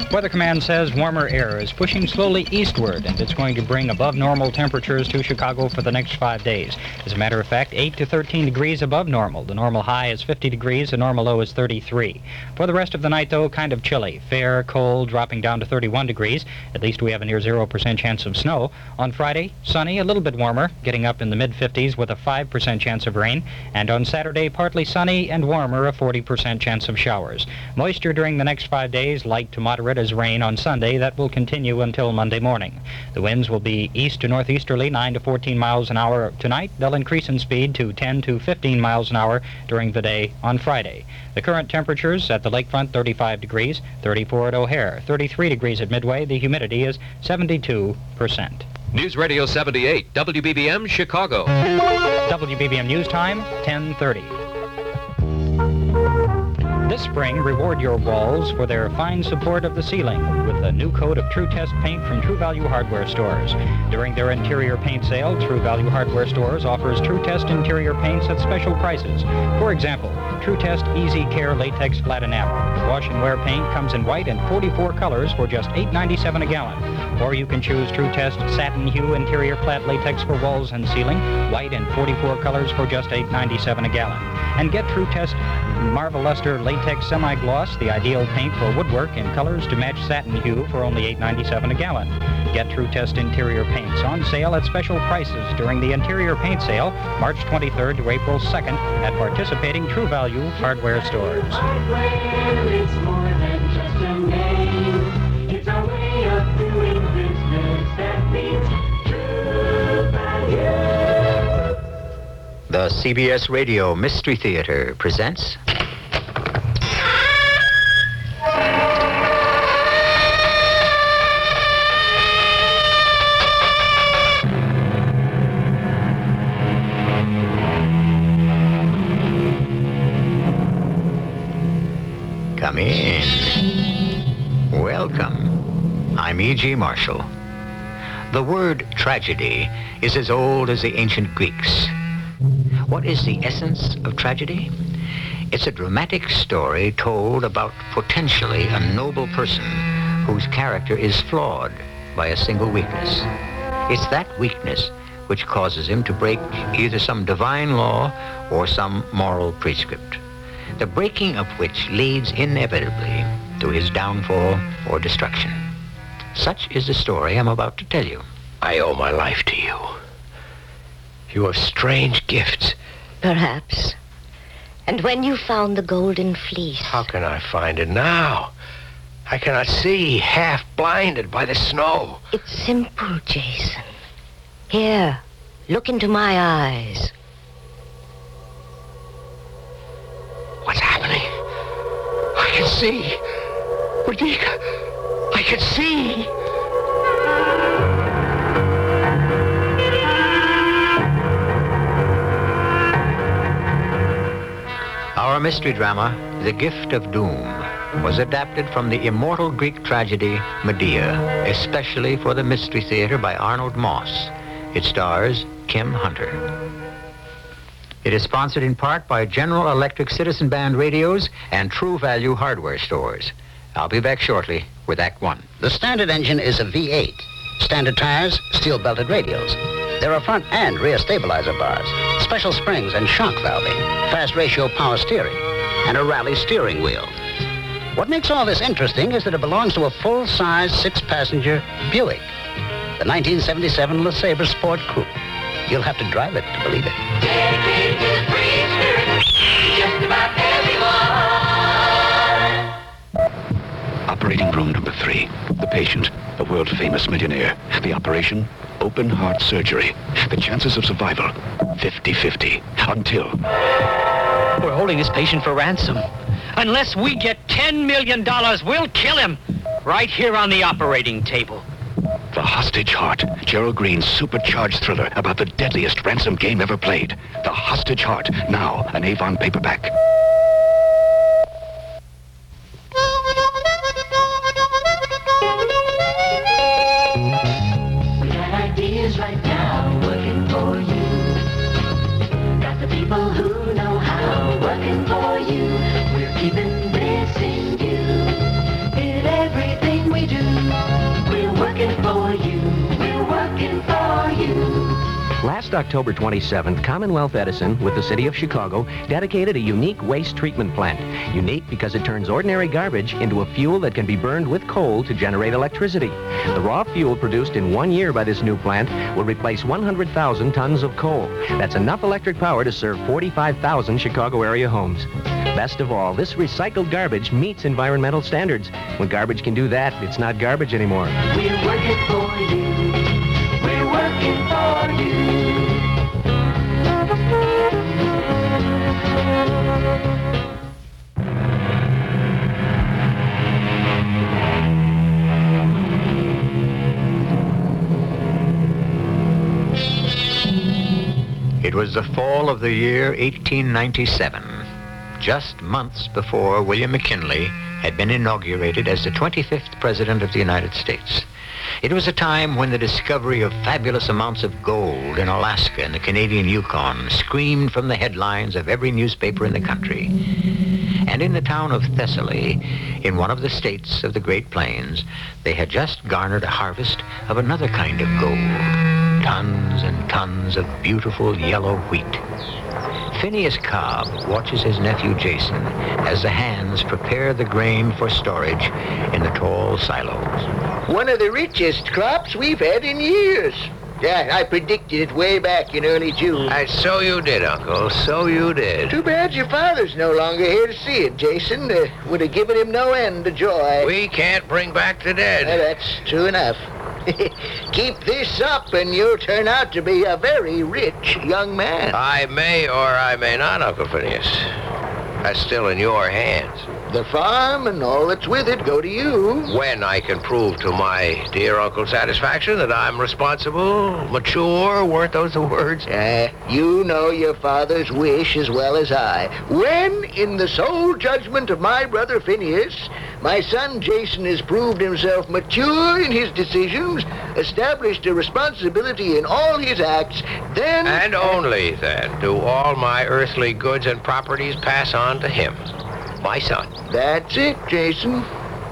Weather Command says warmer air is pushing slowly eastward, and it's going to bring above normal temperatures to Chicago for the next 5 days. As a matter of fact, 8 to 13 degrees above normal. The normal high is 50 degrees, the normal low is 33. For the rest of the night, though, kind of chilly. Fair, cold, dropping down to 31 degrees. At least we have a near 0% chance of snow. On Friday, sunny, a little bit warmer, getting up in the mid-50s with a 5% chance of rain. And on Saturday, partly sunny and warmer, a 40% chance of showers. Moisture during the next 5 days, light to moderate as rain on Sunday. That will continue until Monday morning. The winds will be east to northeasterly, 9 to 14 miles an hour tonight. They'll increase in speed to 10 to 15 miles an hour during the day on Friday. The current temperatures at the lakefront, 35 degrees, 34 at O'Hare, 33 degrees at Midway. The humidity is 72%. News Radio 78, WBBM, Chicago. WBBM News Time, 10:30. This spring, reward your walls for their fine support of the ceiling with a new coat of True Test paint from True Value Hardware Stores. During their interior paint sale, True Value Hardware Stores offers True Test interior paints at special prices. For example, True Test Easy Care Latex Flat Enamel. Wash and wear paint comes in white and 44 colors for just $8.97 a gallon. Or you can choose True Test Satin Hue Interior Flat Latex for walls and ceiling, white and 44 colors for just $8.97 a gallon. And get True Test Marvel Luster Latex Semi-Gloss, the ideal paint for woodwork in colors to match satin hue for only $8.97 a gallon. Get True Test interior paints on sale at special prices during the interior paint sale, March 23rd to April 2nd at participating True Value Hardware Stores. It's more than just a name. It's a way of doing business that means True Value. The CBS Radio Mystery Theater presents... Come in. Welcome. I'm E.G. Marshall. The word tragedy is as old as the ancient Greeks. What is the essence of tragedy? It's a dramatic story told about potentially a noble person whose character is flawed by a single weakness. It's that weakness which causes him to break either some divine law or some moral prescript, the breaking of which leads inevitably to his downfall or destruction. Such is the story I'm about to tell you. I owe my life to you. You have strange gifts. Perhaps. And when you found the golden fleece... How can I find it now? I cannot see, half blinded by the snow. It's simple, Jason. Here, look into my eyes. What's happening? I can see. Radhika, I can see. Our mystery drama, The Gift of Doom, was adapted from the immortal Greek tragedy Medea, especially for the Mystery Theater by Arnold Moss. It stars Kim Hunter. It is sponsored in part by General Electric Citizen Band radios and True Value Hardware Stores. I'll be back shortly with Act One. The standard engine is a V8. Standard tires, steel-belted radios. There are front and rear stabilizer bars, special springs and shock valving, fast ratio power steering, and a rally steering wheel. What makes all this interesting is that it belongs to a full-size, 6-passenger Buick, the 1977 LeSabre Sport Coupe. You'll have to drive it to believe it. Operating room number 3. The patient, a world-famous millionaire. The operation, open heart surgery. The chances of survival, 50-50. Until... We're holding this patient for ransom. Unless we get $10 million, we'll kill him. Right here on the operating table. The Hostage Heart, Gerald Green's supercharged thriller about the deadliest ransom game ever played. The Hostage Heart, now an Avon paperback. We got ideas right now working for you. Got the people who know how working for you. We're keeping this in view. Did everything Last October 27th, Commonwealth Edison, with the city of Chicago, dedicated a unique waste treatment plant. Unique because it turns ordinary garbage into a fuel that can be burned with coal to generate electricity. The raw fuel produced in 1 year by this new plant will replace 100,000 tons of coal. That's enough electric power to serve 45,000 Chicago area homes. Best of all, this recycled garbage meets environmental standards. When garbage can do that, it's not garbage anymore. We're working for you. We're working for you. It was the fall of the year 1897, just months before William McKinley had been inaugurated as the 25th President of the United States. It was a time when the discovery of fabulous amounts of gold in Alaska and the Canadian Yukon screamed from the headlines of every newspaper in the country. And in the town of Thessaly, in one of the states of the Great Plains, they had just garnered a harvest of another kind of gold. Tons and tons of beautiful yellow wheat. Phineas Cobb watches his nephew Jason as the hands prepare the grain for storage in the tall silos. One of the richest crops we've had in years. Yeah, I predicted it way back in early June. And so you did, Uncle. So you did. Too bad your father's no longer here to see it, Jason. Would have given him no end of joy. We can't bring back the dead. That's true enough. Keep this up and you'll turn out to be a very rich young man. I may or I may not, Uncle Phineas. That's still in your hands. The farm and all that's with it go to you. When I can prove to my dear uncle's satisfaction that I'm responsible, mature, weren't those the words? You know your father's wish as well as I. When, in the sole judgment of my brother Phineas, my son Jason has proved himself mature in his decisions, established a responsibility in all his acts, then... And only then do all my earthly goods and properties pass on to him, my son. That's it, Jason.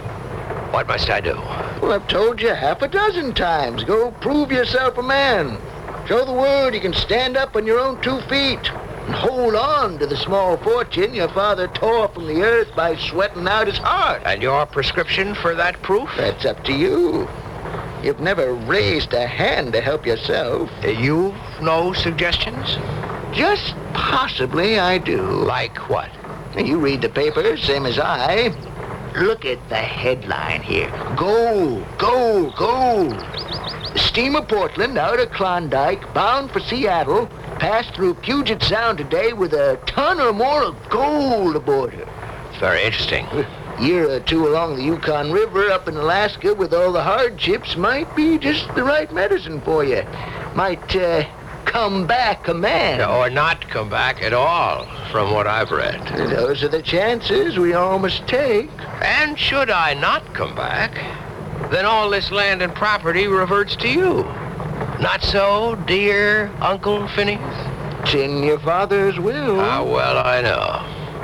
What must I do? Well, I've told you half a dozen times. Go prove yourself a man. Show the world you can stand up on your own 2 feet. And hold on to the small fortune your father tore from the earth by sweating out his heart. And your prescription for that proof? That's up to you. You've never raised a hand to help yourself. You've no suggestions? Just possibly I do. Like what? You read the paper, same as I. Look at the headline here. Gold, gold, gold. Steamer Portland out of Klondike, bound for Seattle, passed through Puget Sound today with a ton or more of gold aboard her. It's very interesting. A year or two along the Yukon River up in Alaska with all the hardships might be just the right medicine for you. Might come back a man. Or not come back at all, from what I've read. Those are the chances we all must take. And should I not come back, then all this land and property reverts to you. Not so, dear Uncle Phineas? It's in your father's will. Ah, well, I know.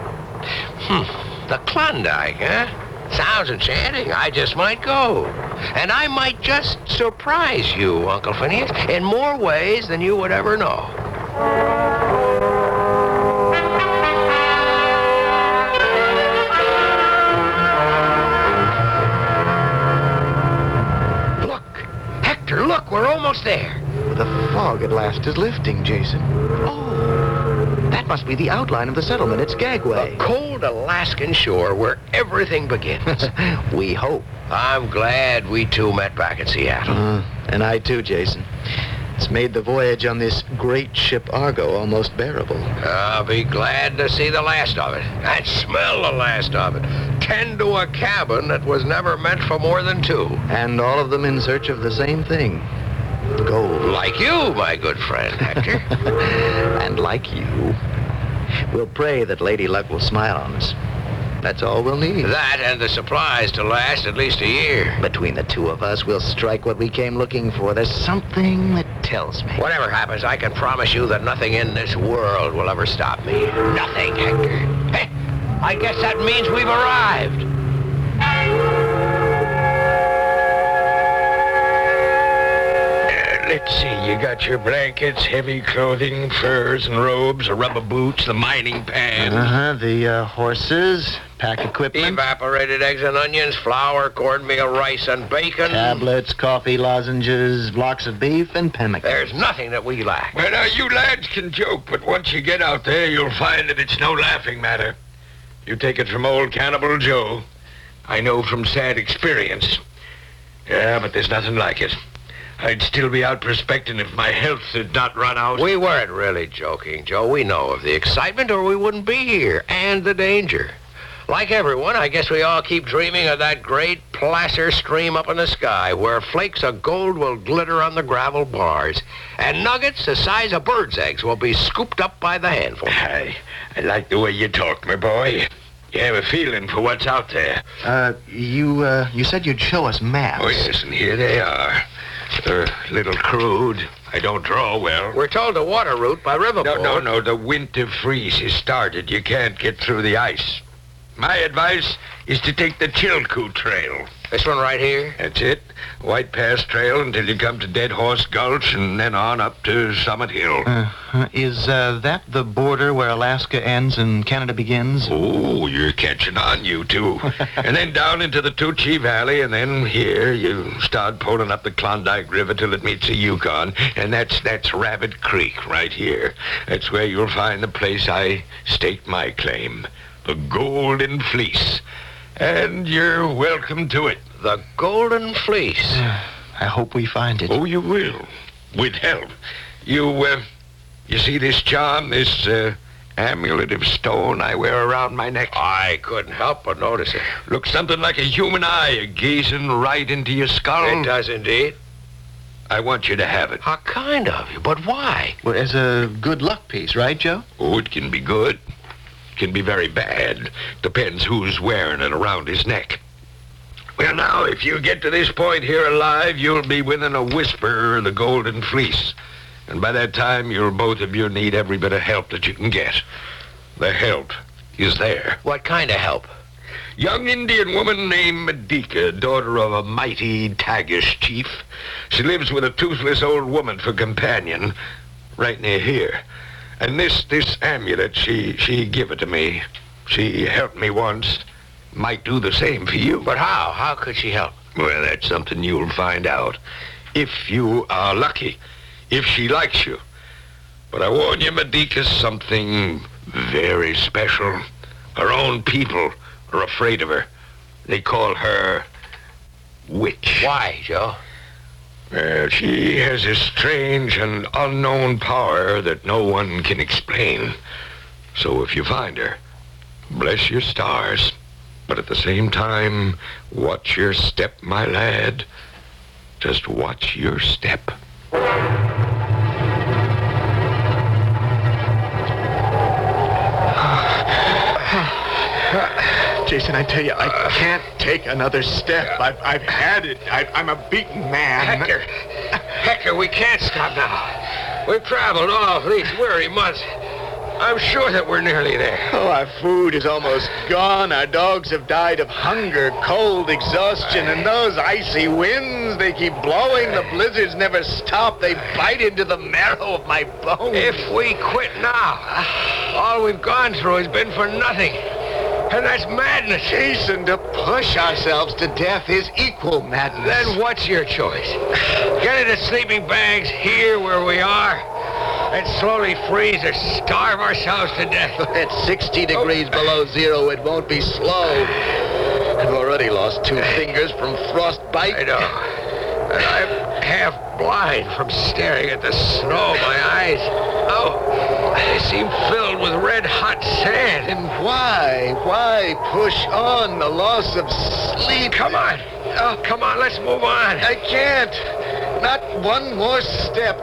The Klondike, huh? Sounds enchanting. I just might go. And I might just surprise you, Uncle Phineas, in more ways than you would ever know. Look, Hector, look, we're almost there. The fog at last is lifting, Jason. Oh, that must be the outline of the settlement at Skagway. A cold Alaskan shore where everything begins. We hope. I'm glad we two met back in Seattle. And I too, Jason. It's made the voyage on this great ship Argo almost bearable. I'll be glad to see the last of it. And smell the last of it. Tend to a cabin that was never meant for more than 2. And all of them in search of the same thing. Gold. Like you, my good friend, Hector. And like you. We'll pray that Lady Luck will smile on us. That's all we'll need. That and the supplies to last at least a year. Between the two of us, we'll strike what we came looking for. There's something that tells me. Whatever happens, I can promise you that nothing in this world will ever stop me. Nothing, Hector. Hey, I guess that means we've arrived. Let's see, You got your blankets, heavy clothing, furs and robes, the rubber boots, the mining pans. The horses, pack equipment. Evaporated eggs and onions, flour, cornmeal, rice, and bacon. Tablets, coffee, lozenges, blocks of beef, and pemmican. There's nothing that we lack. Well, now, you lads can joke, but once you get out there, you'll find that it's no laughing matter. You take it from old Cannibal Joe. I know from sad experience. Yeah, but there's nothing like it. I'd still be out prospecting if my health had not run out. We weren't really joking, Joe. We know of the excitement or we wouldn't be here, and the danger. Like everyone, I guess we all keep dreaming of that great placer stream up in the sky where flakes of gold will glitter on the gravel bars and nuggets the size of birds' eggs will be scooped up by the handful. I like the way you talk, my boy. You have a feeling for what's out there. You said you'd show us maps. Oh, yes, and here they are. They're a little crude. I don't draw well. We're told the water route by riverboat. No. The winter freeze has started. You can't get through the ice. My advice is to take the Chilkoot Trail. This one right here? That's it. White Pass Trail until you come to Dead Horse Gulch and then on up to Summit Hill. Is that the border where Alaska ends and Canada begins? Oh, you're catching on, you two. And then down into the Tucci Valley, and then here you start pulling up the Klondike River till it meets the Yukon. And that's Rabbit Creek right here. That's where you'll find the place I staked my claim. The Golden Fleece. And you're welcome to it. The Golden Fleece. I hope we find it. Oh, you will. With help. You see this charm, this amulet of stone I wear around my neck? I couldn't help but notice it. Looks something like a human eye gazing right into your skull. It does indeed. I want you to have it. How kind of you, but why? Well, as a good luck piece, right, Joe? Oh, it can be good. Can be very bad. Depends who's wearing it around his neck. Well, now, if you get to this point here alive, you'll be within a whisper of the Golden Fleece. And by that time, you'll both of you need every bit of help that you can get. The help is there. What kind of help? Young Indian woman named Medika, daughter of a mighty Tagish chief. She lives with a toothless old woman for companion, right near here. And this amulet, she give it to me. She helped me once. Might do the same for you. But how? How could she help? Well, that's something you'll find out. If you are lucky. If she likes you. But I warn you, Medika's something very special. Her own people are afraid of her. They call her Witch. Why, Joe? Well, she has a strange and unknown power that no one can explain. So if you find her, bless your stars. But at the same time, watch your step, my lad. Just watch your step. Jason, I tell you, I can't take another step. I've had it. I'm a beaten man. Hector, we can't stop now. We've traveled all these weary months. I'm sure that we're nearly there. Oh, our food is almost gone. Our dogs have died of hunger, cold, exhaustion, and those icy winds, they keep blowing. The blizzards never stop. They bite into the marrow of my bones. If we quit now, all we've gone through has been for nothing. And that's madness. Jason, to push ourselves to death is equal madness. Then what's your choice? Get into sleeping bags here where we are and slowly freeze or starve ourselves to death. At 60 degrees below zero, it won't be slow. I've already lost 2 fingers from frostbite. I know. And I'm half blind from staring at the snow. My eyes, they seem filled with red-hot sand. And why? Why push on the loss of sleep? Come on. Oh, come on, let's move on. I can't. Not one more step.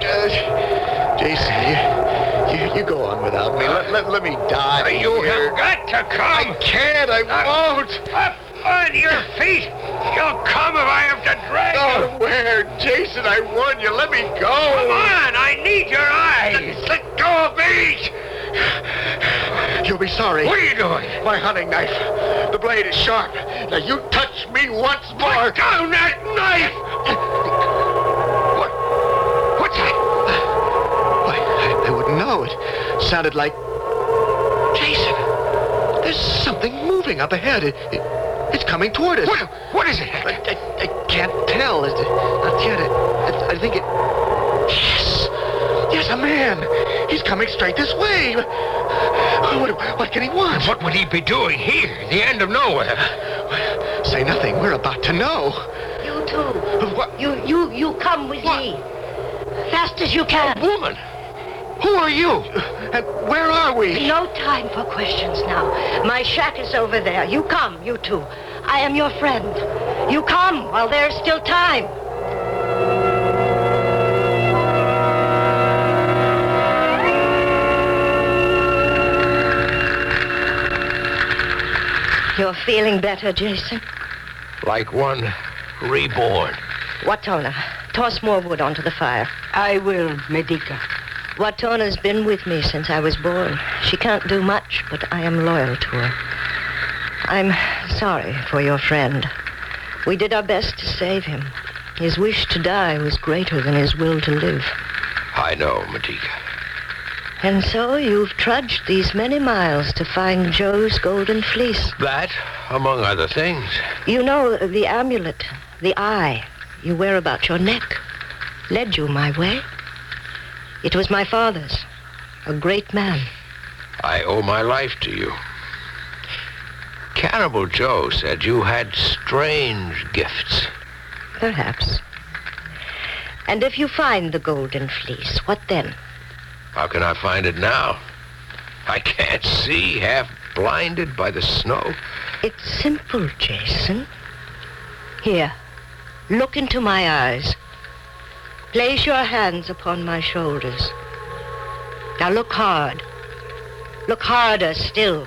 Jason, you go on without me. Let me die. You have got to come. I can't. I won't. Up on your feet. You'll come if I have to drag you. Oh, where? Jason, I warn you. Let me go. Come on. I need your eyes. Let go of me. You'll be sorry. What are you doing? My hunting knife. The blade is sharp. Now, you touch me once more. Put down that knife. What's that? sounded like... Jason, there's something moving up ahead. It's coming toward us. What is it? I can't tell. Not yet. I think it... Yes, a man. He's coming straight this way. What can he want? What would he be doing here, the end of nowhere? Say nothing. We're about to know. You too. What? You come with me. Fast as you can. A woman? Who are you? And where are we? No time for questions now. My shack is over there. You come, you two. I am your friend. You come while there's still time. You're feeling better, Jason? Like one reborn. Watona, toss more wood onto the fire. I will, Medica. Watona's been with me since I was born. She can't do much, but I am loyal to her. I'm sorry for your friend. We did our best to save him. His wish to die was greater than his will to live. I know, Medica. And so you've trudged these many miles to find Joe's golden fleece. That, among other things. You know, the amulet, the eye you wear about your neck, led you my way. It was my father's, a great man. I owe my life to you. Cannibal Joe said you had strange gifts. Perhaps. And if you find the golden fleece, what then? How can I find it now? I can't see, half blinded by the snow. It's simple, Jason. Here, look into my eyes. Place your hands upon my shoulders. Now look hard. Look harder still.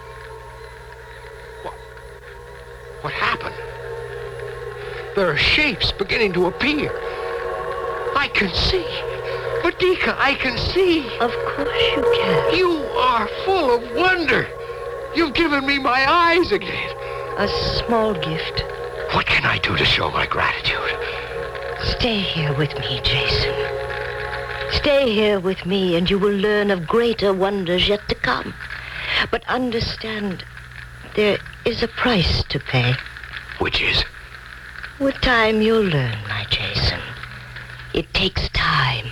What happened? There are shapes beginning to appear. I can see. Medica, I can see. Of course you can. You are full of wonder. You've given me my eyes again. A small gift. What can I do to show my gratitude? Stay here with me, Jason. Stay here with me and you will learn of greater wonders yet to come. But understand, there is a price to pay. Which is? With time you'll learn, my Jason. It takes time.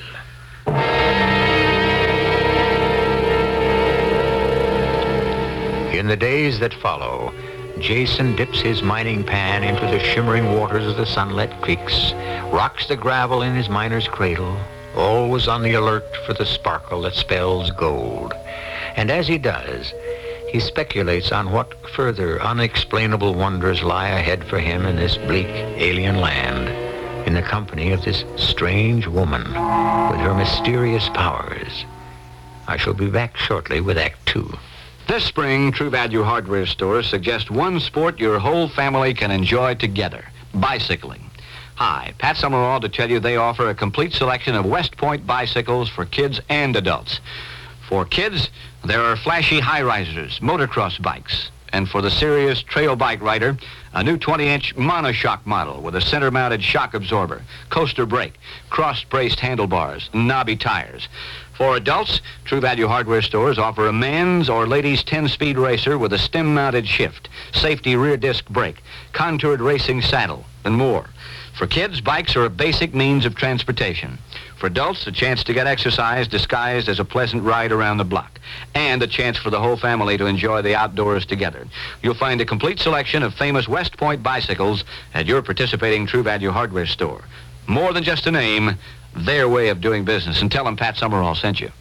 In the days that follow, Jason dips his mining pan into the shimmering waters of the sunlit creeks, rocks the gravel in his miner's cradle, always on the alert for the sparkle that spells gold. And as he does, he speculates on what further unexplainable wonders lie ahead for him in this bleak alien land, in the company of this strange woman with her mysterious powers. I shall be back shortly with Act 2. This spring, True Value Hardware Stores suggest one sport your whole family can enjoy together, bicycling. Hi, Pat Summerall to tell you they offer a complete selection of West Point bicycles for kids and adults. For kids, there are flashy high-risers, motocross bikes. And for the serious trail bike rider, a new 20-inch monoshock model with a center-mounted shock absorber, coaster brake, cross-braced handlebars, and knobby tires. For adults, True Value Hardware Stores offer a man's or ladies' 10-speed racer with a stem-mounted shift, safety rear disc brake, contoured racing saddle, and more. For kids, bikes are a basic means of transportation. For adults, a chance to get exercise disguised as a pleasant ride around the block, and a chance for the whole family to enjoy the outdoors together. You'll find a complete selection of famous West Point bicycles at your participating True Value Hardware store. More than just a name, their way of doing business. And tell them Pat Summerall sent you.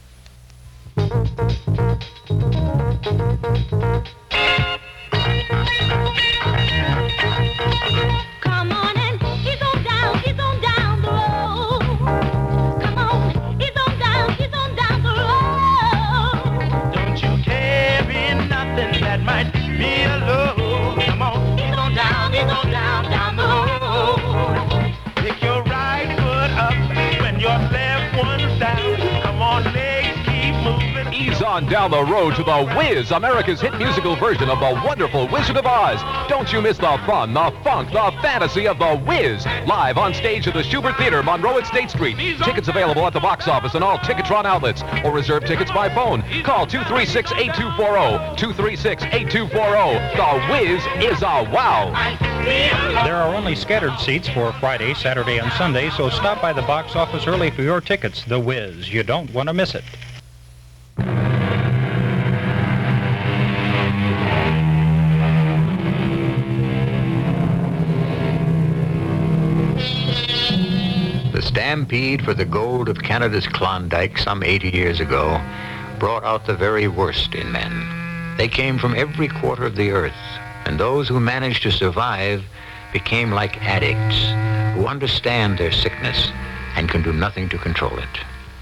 Come on and ease on down the road. Come on, ease on down the road. Don't you carry nothing that might be a load. Come on, ease on down the road. Pick your right foot up when your left one's down. Come on, legs keep moving. Ease on down the road to The Wiz, America's hit musical version of The Wonderful Wizard of Oz. Don't you miss the fun, the funk, the fantasy of The Wiz. Live on stage at the Schubert Theater, Monroe at State Street. Tickets available at the box office and all Ticketron outlets. Or reserve tickets by phone. Call 236-8240. 236-8240. The Wiz is a wow. There are only scattered seats for Friday, Saturday, and Sunday, so stop by the box office early for your tickets. The Wiz. You don't want to miss it. The stampede for the gold of Canada's Klondike some 80 years ago brought out the very worst in men. They came from every quarter of the earth, and those who managed to survive became like addicts who understand their sickness and can do nothing to control it.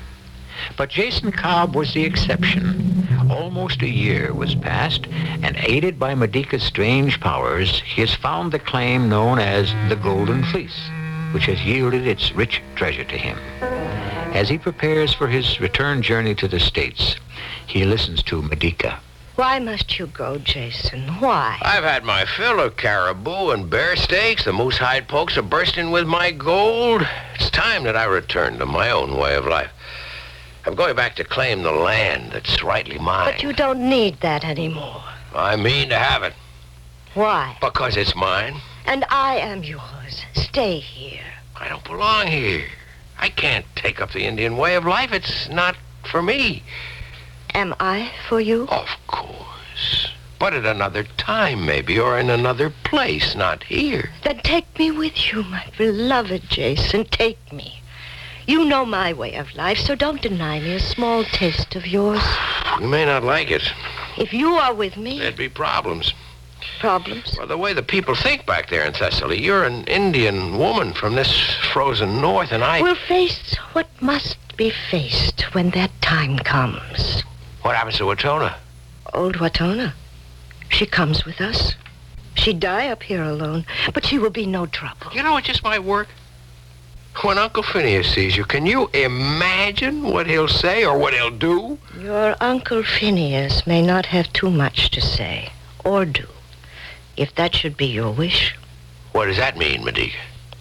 But Jason Cobb was the exception. Almost a year was past, and aided by Medica's strange powers, he has found the claim known as the Golden Fleece, which has yielded its rich treasure to him. As he prepares for his return journey to the States, he listens to Medica. Why must you go, Jason? Why? I've had my fill of caribou and bear steaks. The moose hide pokes are bursting with my gold. It's time that I return to my own way of life. I'm going back to claim the land that's rightly mine. But you don't need that anymore. I mean to have it. Why? Because it's mine. And I am yours. Stay here. I don't belong here. I can't take up the Indian way of life. It's not for me. Am I for you? Of course. But at another time, maybe, or in another place, not here. Then take me with you, my beloved Jason. Take me. You know my way of life, so don't deny me a small taste of yours. You may not like it. If you are with me... There'd be problems. Problems? Well, the way the people think back there in Thessaly. You're an Indian woman from this frozen north, and I... We'll face what must be faced when that time comes. What happens to Watona? Old Watona. She comes with us. She'd die up here alone, but she will be no trouble. You know, it just might work. When Uncle Phineas sees you, can you imagine what he'll say or what he'll do? Your Uncle Phineas may not have too much to say, or do, if that should be your wish. What does that mean, Medica?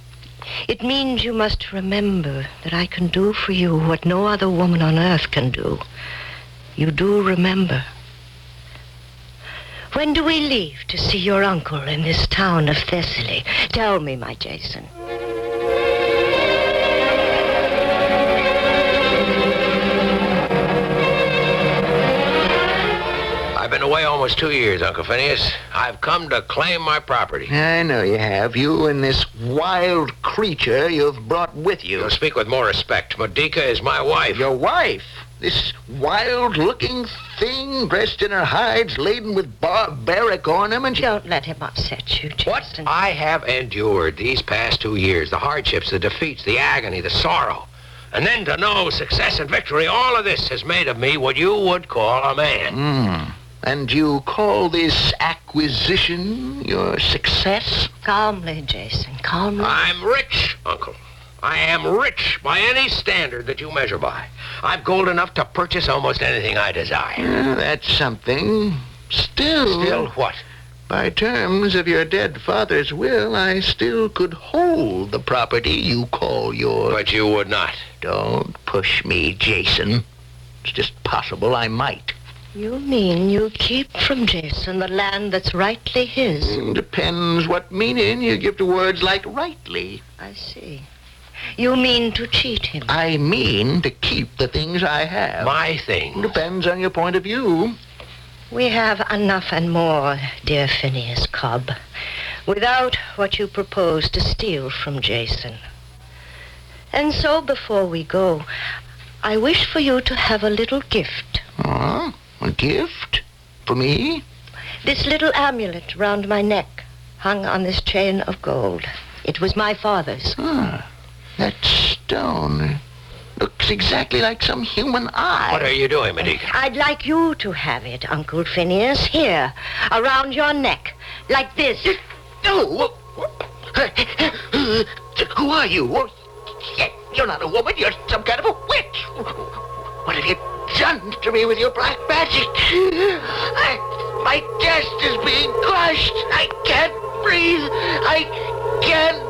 It means you must remember that I can do for you what no other woman on earth can do. You do remember. When do we leave to see your uncle in this town of Thessaly? Tell me, my Jason. I've been away almost 2 years, Uncle Phineas. I've come to claim my property. I know you have. You and this wild creature you've brought with you. You'll speak with more respect. Medica is my wife. Your wife? This wild-looking thing dressed in her hides, laden with barbaric ornaments. Don't let him upset you, Jason. What I have endured these past 2 years, the hardships, the defeats, the agony, the sorrow, and then to know success and victory, all of this has made of me what you would call a man. And you call this acquisition your success? Calmly, Jason, calmly. I'm rich, Uncle. I am rich by any standard that you measure by. I've gold enough to purchase almost anything I desire. That's something. Still... Still what? By terms of your dead father's will, I still could hold the property you call yours. But you would not. Don't push me, Jason. It's just possible I might. You mean you keep from Jason the land that's rightly his? Depends what meaning you give to words like rightly. I see. You mean to cheat him? I mean to keep the things I have. My things? Depends on your point of view. We have enough and more, dear Phineas Cobb, without what you propose to steal from Jason. And so, before we go, I wish for you to have a little gift. A gift? For me? This little amulet round my neck, hung on this chain of gold. It was my father's. That stone looks exactly like some human eye. What are you doing, Medica? I'd like you to have it, Uncle Phineas, here, around your neck, like this. Oh, who are you? You're not a woman. You're some kind of a witch. What have you done to me with your black magic. My chest is being crushed. I can't breathe. I can't...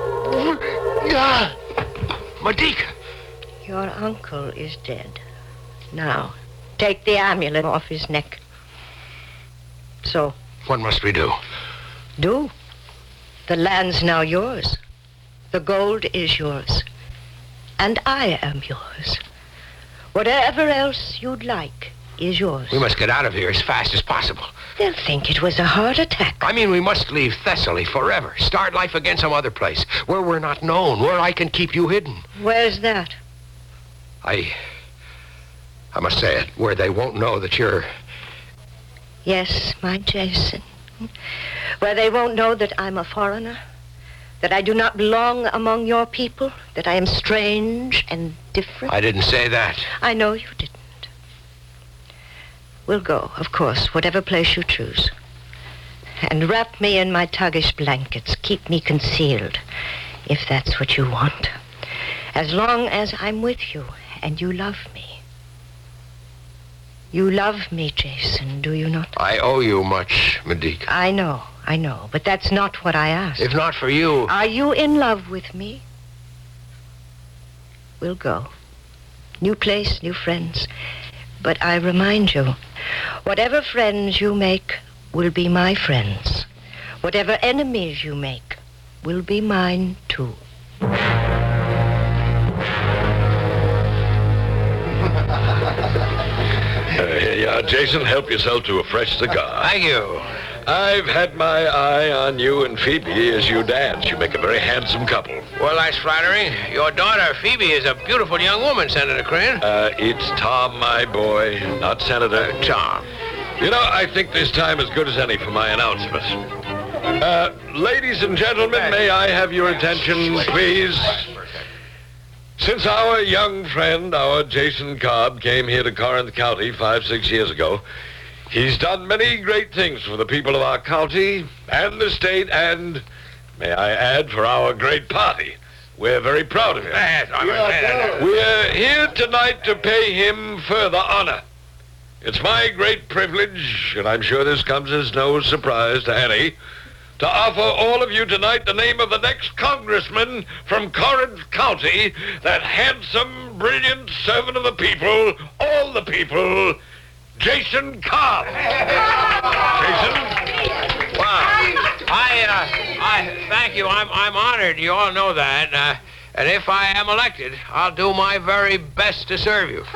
Medika. Your uncle is dead. Now, take the amulet off his neck. So. What must we do? Do? The land's now yours. The gold is yours. And I am yours. Whatever else you'd like is yours. We must get out of here as fast as possible. They'll think it was a heart attack. I mean, we must leave Thessaly forever. Start life again some other place, where we're not known, where I can keep you hidden. Where's that? I must say it, where they won't know that you're... Yes, my Jason. Where they won't know that I'm a foreigner, that I do not belong among your people, that I am strange and different. I didn't say that. I know you didn't. We'll go, of course, whatever place you choose. And wrap me in my Tagish blankets. Keep me concealed, if that's what you want. As long as I'm with you and you love me. You love me, Jason, do you not? I owe you much, Medika. I know, but that's not what I asked. If not for you... Are you in love with me? We'll go. New place, new friends. But I remind you, whatever friends you make will be my friends. Whatever enemies you make will be mine, too. Here you are, Jason. Help yourself to a fresh cigar. Thank you. I've had my eye on you and Phoebe as you dance. You make a very handsome couple. Well, that's flattering. Your daughter, Phoebe, is a beautiful young woman, Senator Crane. It's Tom, my boy, not Senator. Tom. You know, I think this time as good as any for my announcement. Ladies and gentlemen, may I have your attention, please? Since our young friend, our Jason Cobb, came here to Corinth County 5-6 years ago, he's done many great things for the people of our county and the state and, may I add, for our great party. We're very proud of him. We're here tonight to pay him further honor. It's my great privilege, and I'm sure this comes as no surprise to any, to offer all of you tonight the name of the next congressman from Corinth County, that handsome, brilliant servant of the people, all the people, Jason Cobb. Jason? Wow. I thank you. I'm honored. You all know that. And if I am elected, I'll do my very best to serve you.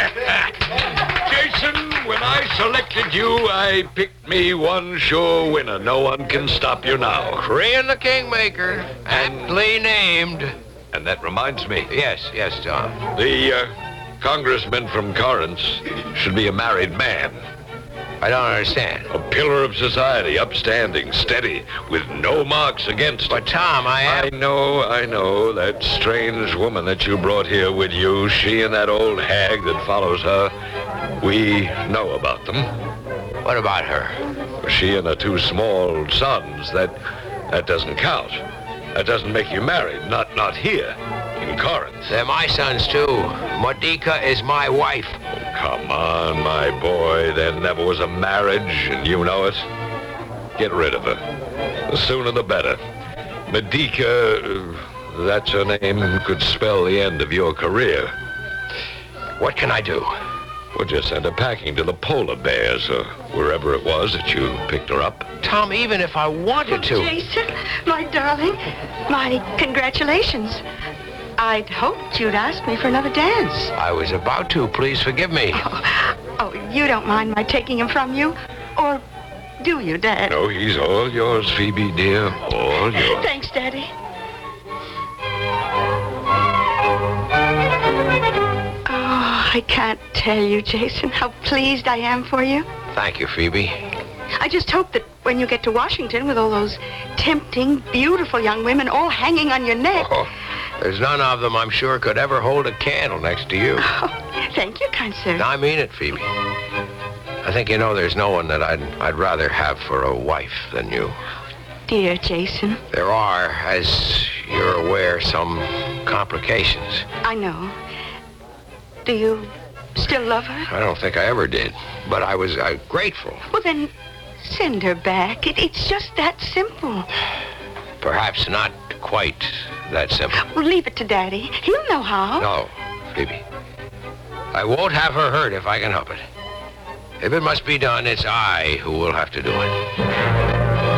Jason, when I selected you, I picked me one sure winner. No one can stop you now. Crean the Kingmaker, aptly named. And that reminds me. Yes, Tom. The congressman from Corinth should be a married man. I don't understand. A pillar of society, upstanding, steady, with no marks against But, Tom, I know. That strange woman that you brought here with you, she and that old hag that follows her, we know about them. What about her? She and her two small sons, that doesn't count. That doesn't make you married, not here, in Corinth. They're my sons, too. Medika is my wife. Oh, come on, my boy. There never was a marriage, and you know it. Get rid of her. The sooner the better. Medika, that's her name, could spell the end of your career. What can I do? Well, just send her packing to the polar bears, or wherever it was that you picked her up. Tom, even if I wanted to... Jason, my darling, my congratulations. I'd hoped you'd ask me for another dance. I was about to. Please forgive me. Oh, you don't mind my taking him from you? Or do you, Dad? No, he's all yours, Phoebe, dear. All yours. Thanks, Daddy. I can't tell you, Jason, how pleased I am for you. Thank you, Phoebe. I just hope that when you get to Washington with all those tempting, beautiful young women all hanging on your neck... Oh, there's none of them, I'm sure, could ever hold a candle next to you. Oh, thank you, kind sir. I mean it, Phoebe. I think you know there's no one that I'd rather have for a wife than you. Dear Jason. There are, as you're aware, some complications. I know. Do you still love her? I don't think I ever did, but I was grateful. Well, then send her back. It's just that simple. Perhaps not quite that simple. Well, leave it to Daddy. He'll know how. No, Phoebe. I won't have her hurt if I can help it. If it must be done, it's I who will have to do it.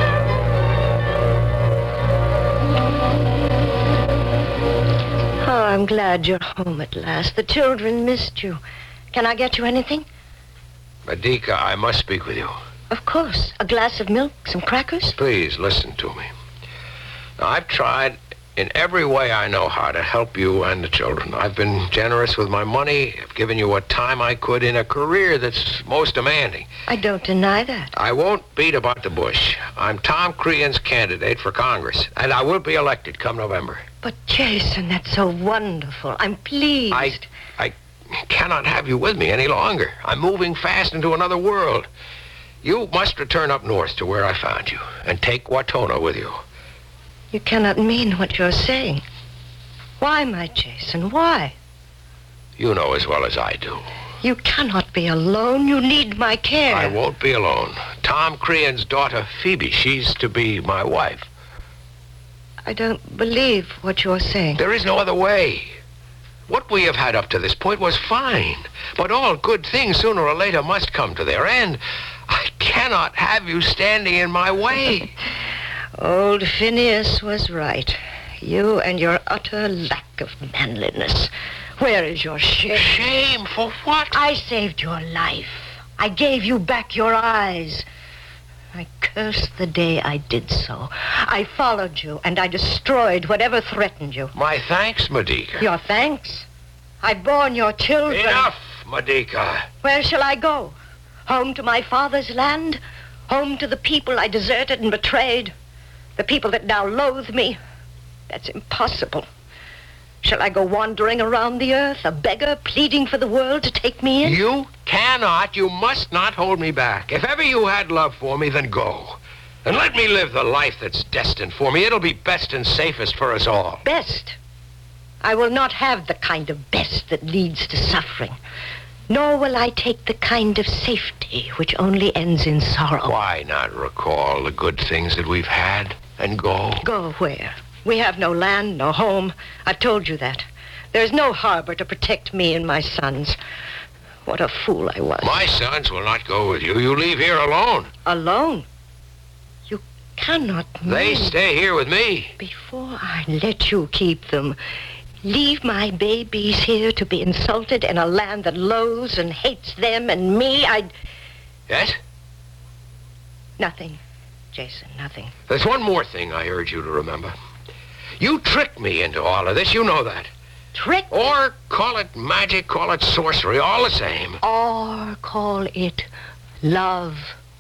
Oh, I'm glad you're home at last. The children missed you. Can I get you anything? Medica, I must speak with you. Of course. A glass of milk, some crackers? Please listen to me. Now, I've tried in every way I know how to help you and the children. I've been generous with my money. I've given you what time I could in a career that's most demanding. I don't deny that. I won't beat about the bush. I'm Tom Crean's candidate for Congress, and I will be elected come November. But, Jason, that's so wonderful. I'm pleased. I cannot have you with me any longer. I'm moving fast into another world. You must return up north to where I found you and take Watona with you. You cannot mean what you're saying. Why, my Jason, why? You know as well as I do. You cannot be alone. You need my care. I won't be alone. Tom Crean's daughter, Phoebe, she's to be my wife. I don't believe what you're saying. There is no other way. What we have had up to this point was fine. But all good things sooner or later must come to their end. I cannot have you standing in my way. Old Phineas was right. You and your utter lack of manliness. Where is your shame? Shame for what? I saved your life. I gave you back your eyes. I cursed the day I did so. I followed you, and I destroyed whatever threatened you. My thanks, Medica. Your thanks? I've borne your children. Enough, Medica. Where shall I go? Home to my father's land? Home to the people I deserted and betrayed? The people that now loathe me? That's impossible. Shall I go wandering around the earth, a beggar pleading for the world to take me in? You cannot, you must not hold me back. If ever you had love for me, then go. And let me live the life that's destined for me. It'll be best and safest for us all. Best? I will not have the kind of best that leads to suffering. Nor will I take the kind of safety which only ends in sorrow. Why not recall the good things that we've had and go? Go where? We have no land, no home. I've told you that. There's no harbor to protect me and my sons. What a fool I was. My sons will not go with you. You leave here alone. Alone? You cannot They move. stay here with me. Before I let you keep them, leave my babies here to be insulted in a land that loathes and hates them and me, I'd... Yes? Nothing, Jason, nothing. There's one more thing I urge you to remember. You tricked me into all of this. You know that. Trick? Or call it magic, call it sorcery, all the same. Or call it love.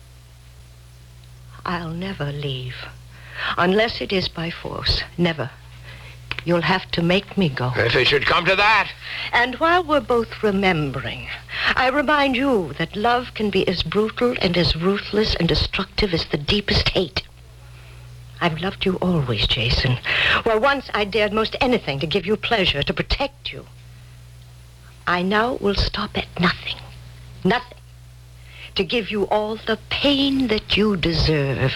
I'll never leave. Unless it is by force. Never. You'll have to make me go. If it should come to that. And while we're both remembering, I remind you that love can be as brutal and as ruthless and destructive as the deepest hate. I've loved you always, Jason. Where once I dared most anything to give you pleasure, to protect you. I now will stop at nothing. Nothing. To give you all the pain that you deserve.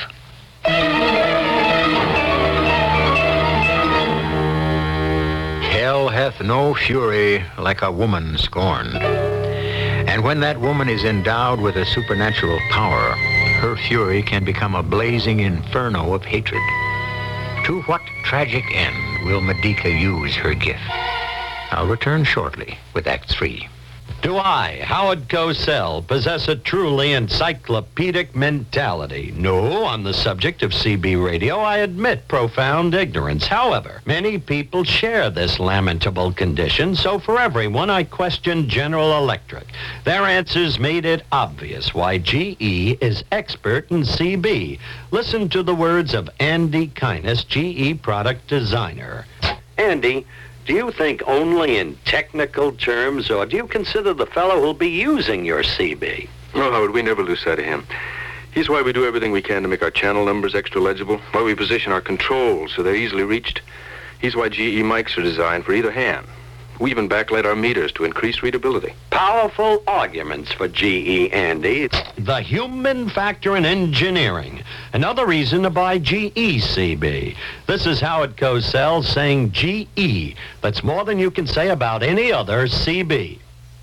Hell hath no fury like a woman scorned. And when that woman is endowed with a supernatural power, her fury can become a blazing inferno of hatred. To what tragic end will Medica use her gift? I'll return shortly with Act 3. Do I, Howard Cosell, possess a truly encyclopedic mentality? No, on the subject of CB radio, I admit profound ignorance. However, many people share this lamentable condition, so for everyone, I questioned General Electric. Their answers made it obvious why GE is expert in CB. Listen to the words of Andy Kynus, GE product designer. Andy, do you think only in technical terms, or do you consider the fellow who'll be using your CB? Well, Howard, we never lose sight of him. He's why we do everything we can to make our channel numbers extra legible, why we position our controls so they're easily reached. He's why GE mics are designed for either hand. We even backlight our meters to increase readability. Powerful arguments for GE, Andy. The human factor in engineering. Another reason to buy GE, CB. This is Howard Cosell saying GE. That's more than you can say about any other CB.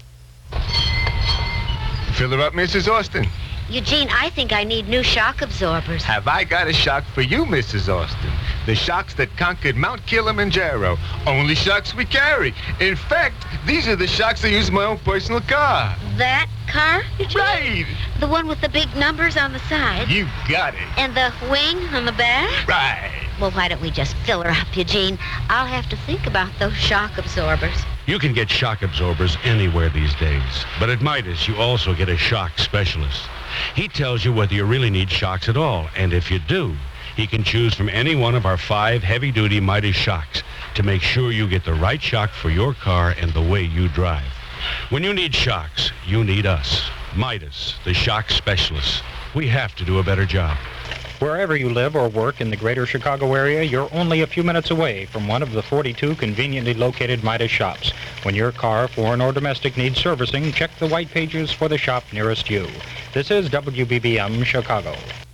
Fill her up, Mrs. Austin. Eugene, I think I need new shock absorbers. Have I got a shock for you, Mrs. Austin? The shocks that conquered Mount Kilimanjaro. Only shocks we carry. In fact, these are the shocks I use in my own personal car. That car, Eugene? Right. The one with the big numbers on the side? You got it. And the wing on the back? Right. Well, why don't we just fill her up, Eugene? I'll have to think about those shock absorbers. You can get shock absorbers anywhere these days. But at Midas, you also get a shock specialist. He tells you whether you really need shocks at all. And if you do, he can choose from any one of our 5 heavy-duty Midas shocks to make sure you get the right shock for your car and the way you drive. When you need shocks, you need us. Midas, the shock specialist. We have to do a better job. Wherever you live or work in the greater Chicago area, you're only a few minutes away from one of the 42 conveniently located Midas shops. When your car, foreign or domestic, needs servicing, check the white pages for the shop nearest you. This is WBBM Chicago.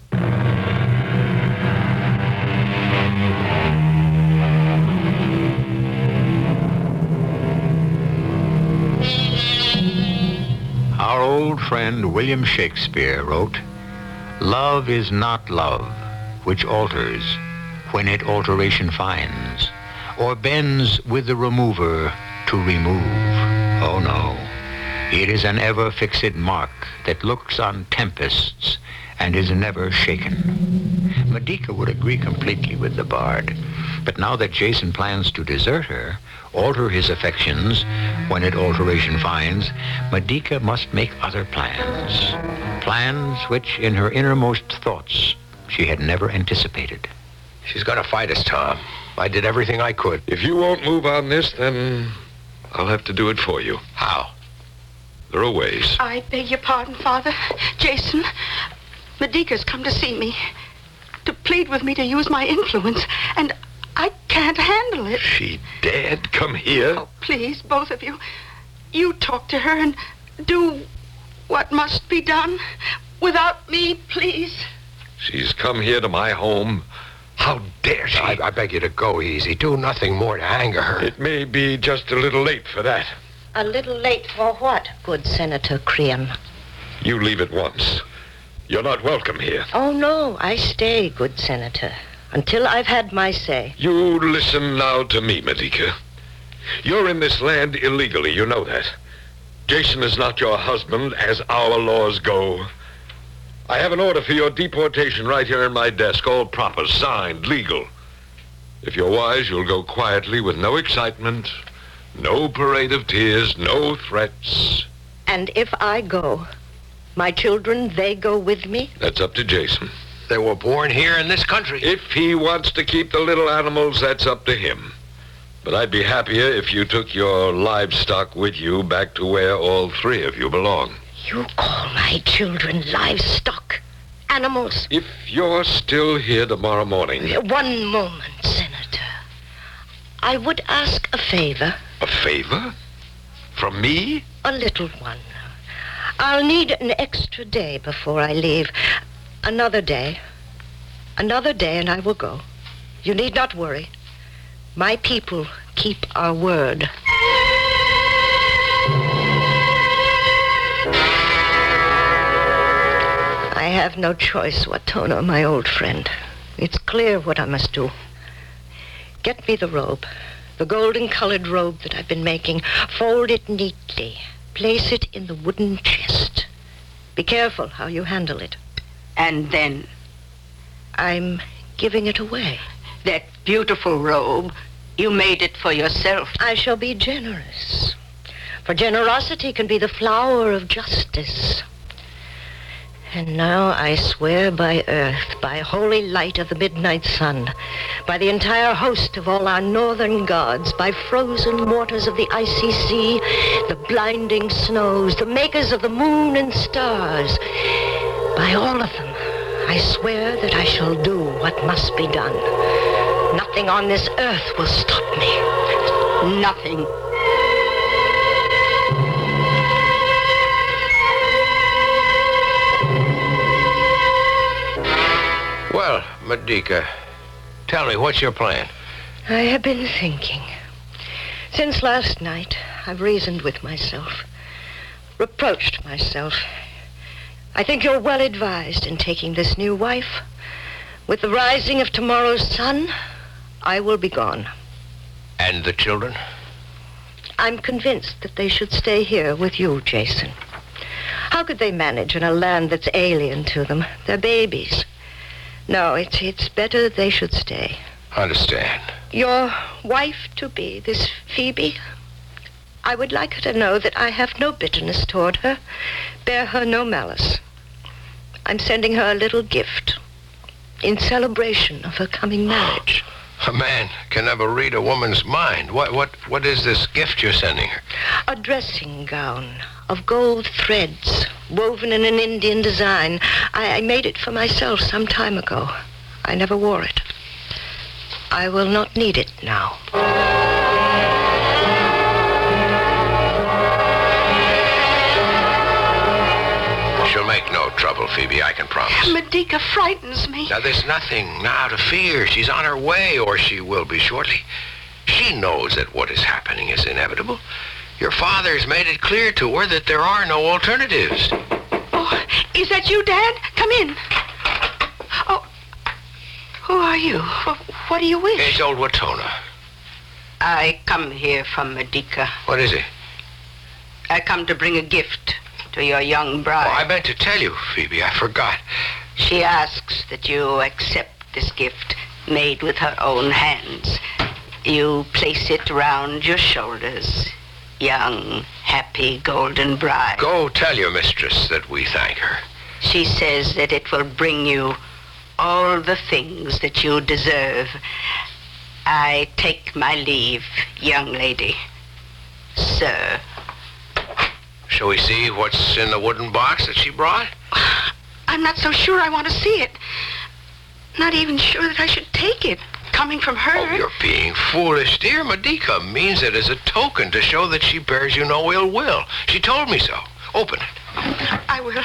Our old friend William Shakespeare wrote, "Love is not love, which alters when it alteration finds, or bends with the remover to remove. Oh no, it is an ever-fixed mark that looks on tempests and is never shaken." Medica would agree completely with the bard, but now that Jason plans to desert her, alter his affections when it alteration finds, Medica must make other plans. Plans which, in her innermost thoughts, she had never anticipated. She's gonna fight us, Tom. I did everything I could. If you won't move on this, then I'll have to do it for you. How? There are ways. I beg your pardon, Father. Jason, Medica's come to see me, to plead with me to use my influence, and I can't handle it. She dared come here? Oh, please, both of you. You talk to her and do what must be done. Without me, please. She's come here to my home. How dare she? I beg you to go easy. Do nothing more to anger her. It may be just a little late for that. A little late for what, good Senator Cream? You leave at once. You're not welcome here. Oh, no, I stay, good Senator, until I've had my say. You listen now to me, Medica. You're in this land illegally, you know that. Jason is not your husband, as our laws go. I have an order for your deportation right here in my desk, all proper, signed, legal. If you're wise, you'll go quietly with no excitement, no parade of tears, no threats. And if I go, my children, they go with me? That's up to Jason. They were born here in this country. If he wants to keep the little animals, that's up to him. But I'd be happier if you took your livestock with you back to where all 3 of you belong. You call my children livestock? Animals? If you're still here tomorrow morning... One moment, Senator. I would ask a favor. A favor? From me? A little one. I'll need an extra day before I leave. Another day. Another day and I will go. You need not worry. My people keep our word. I have no choice, Watona, my old friend. It's clear what I must do. Get me the robe, the golden-colored robe that I've been making. Fold it neatly. Place it in the wooden chest. Be careful how you handle it. And then? I'm giving it away. That beautiful robe, you made it for yourself. I shall be generous. For generosity can be the flower of justice. And now I swear by earth, by holy light of the midnight sun, by the entire host of all our northern gods, by frozen waters of the icy sea, the blinding snows, the makers of the moon and stars, by all of them, I swear that I shall do what must be done. Nothing on this earth will stop me. Nothing. Medica, tell me, what's your plan? I have been thinking. Since last night, I've reasoned with myself, reproached myself. I think you're well advised in taking this new wife. With the rising of tomorrow's sun, I will be gone. And the children? I'm convinced that they should stay here with you, Jason. How could they manage in a land that's alien to them? They're babies. No, it's better they should stay. Understand. Your wife-to-be, this Phoebe, I would like her to know that I have no bitterness toward her, bear her no malice. I'm sending her a little gift in celebration of her coming marriage. A man can never read a woman's mind. What is this gift you're sending her? A dressing gown of gold threads woven in an Indian design. I made it for myself some time ago. I never wore it. I will not need it now. She'll make no trouble, Phoebe, I can promise. Medica frightens me. Now, there's nothing now to fear. She's on her way, or she will be shortly. She knows that what is happening is inevitable. Your father's made it clear to her that there are no alternatives. Oh, is that you, Dad? Come in. Oh, who are you? What do you wish? It's old Watona. I come here from Medica. What is it? I come to bring a gift to your young bride. Oh, I meant to tell you, Phoebe. I forgot. She asks that you accept this gift made with her own hands. You place it round your shoulders. Young, happy, golden bride. Go tell your mistress that we thank her. She says that it will bring you all the things that you deserve. I take my leave, young lady. Sir. Shall we see what's in the wooden box that she brought? I'm not so sure I want to see it. Not even sure that I should take it. Coming from her. Oh, you're being foolish, dear. Medica means it as a token to show that she bears you no ill will. She told me so. Open it. I will.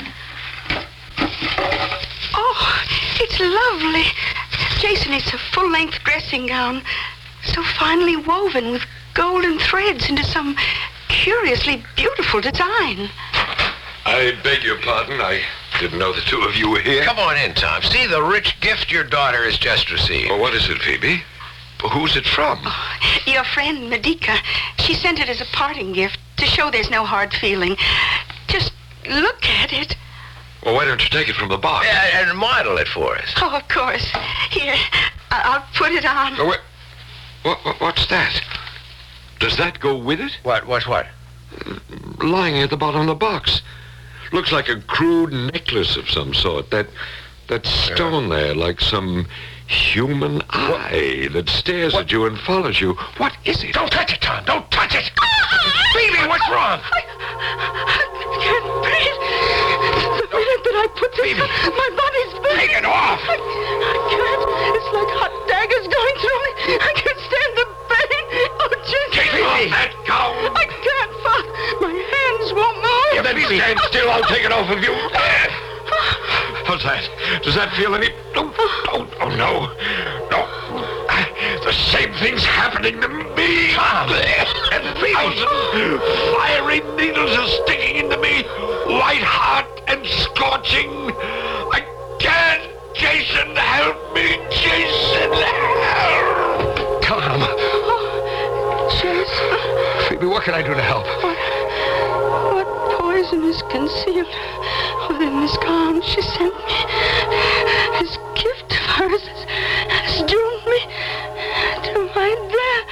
Oh, it's lovely. Jason, it's a full-length dressing gown. So finely woven with golden threads into some curiously beautiful design. I beg your pardon. I didn't know the two of you were here. Come on in, Tom. See the rich gift your daughter has just received. Oh, what is it, Phoebe? Who's it from? Oh, your friend, Medica. She sent it as a parting gift to show there's no hard feeling. Just look at it. Well, why don't you take it from the box? And model it for us. Oh, of course. Here, I'll put it on. Oh, what's that? Does that go with it? What? Lying at the bottom of the box. Looks like a crude necklace of some sort. That stone there, like some human eye that stares at you and follows you. What is it? Don't touch it, Tom. Don't touch it. Phoebe, what's wrong? I can't breathe. The minute that I put this on, my body's burning. Take it off. I can't. It's like hot daggers going through me. I can't stand the pain. Oh, Jesus. Take off that gown. I can't, Father. My hands won't move. Then stand still. I'll take it off of you. How's that? Does that feel any... Oh, no. The same thing's happening to me. Tom. And 1,000 fiery needles are sticking into me. White hot and scorching. I can't. Jason, help me. Jason, help. Tom. Jason. Phoebe, what can I do to help? What poison is concealed within this gown she sent me? This gift of hers has doomed me to my death.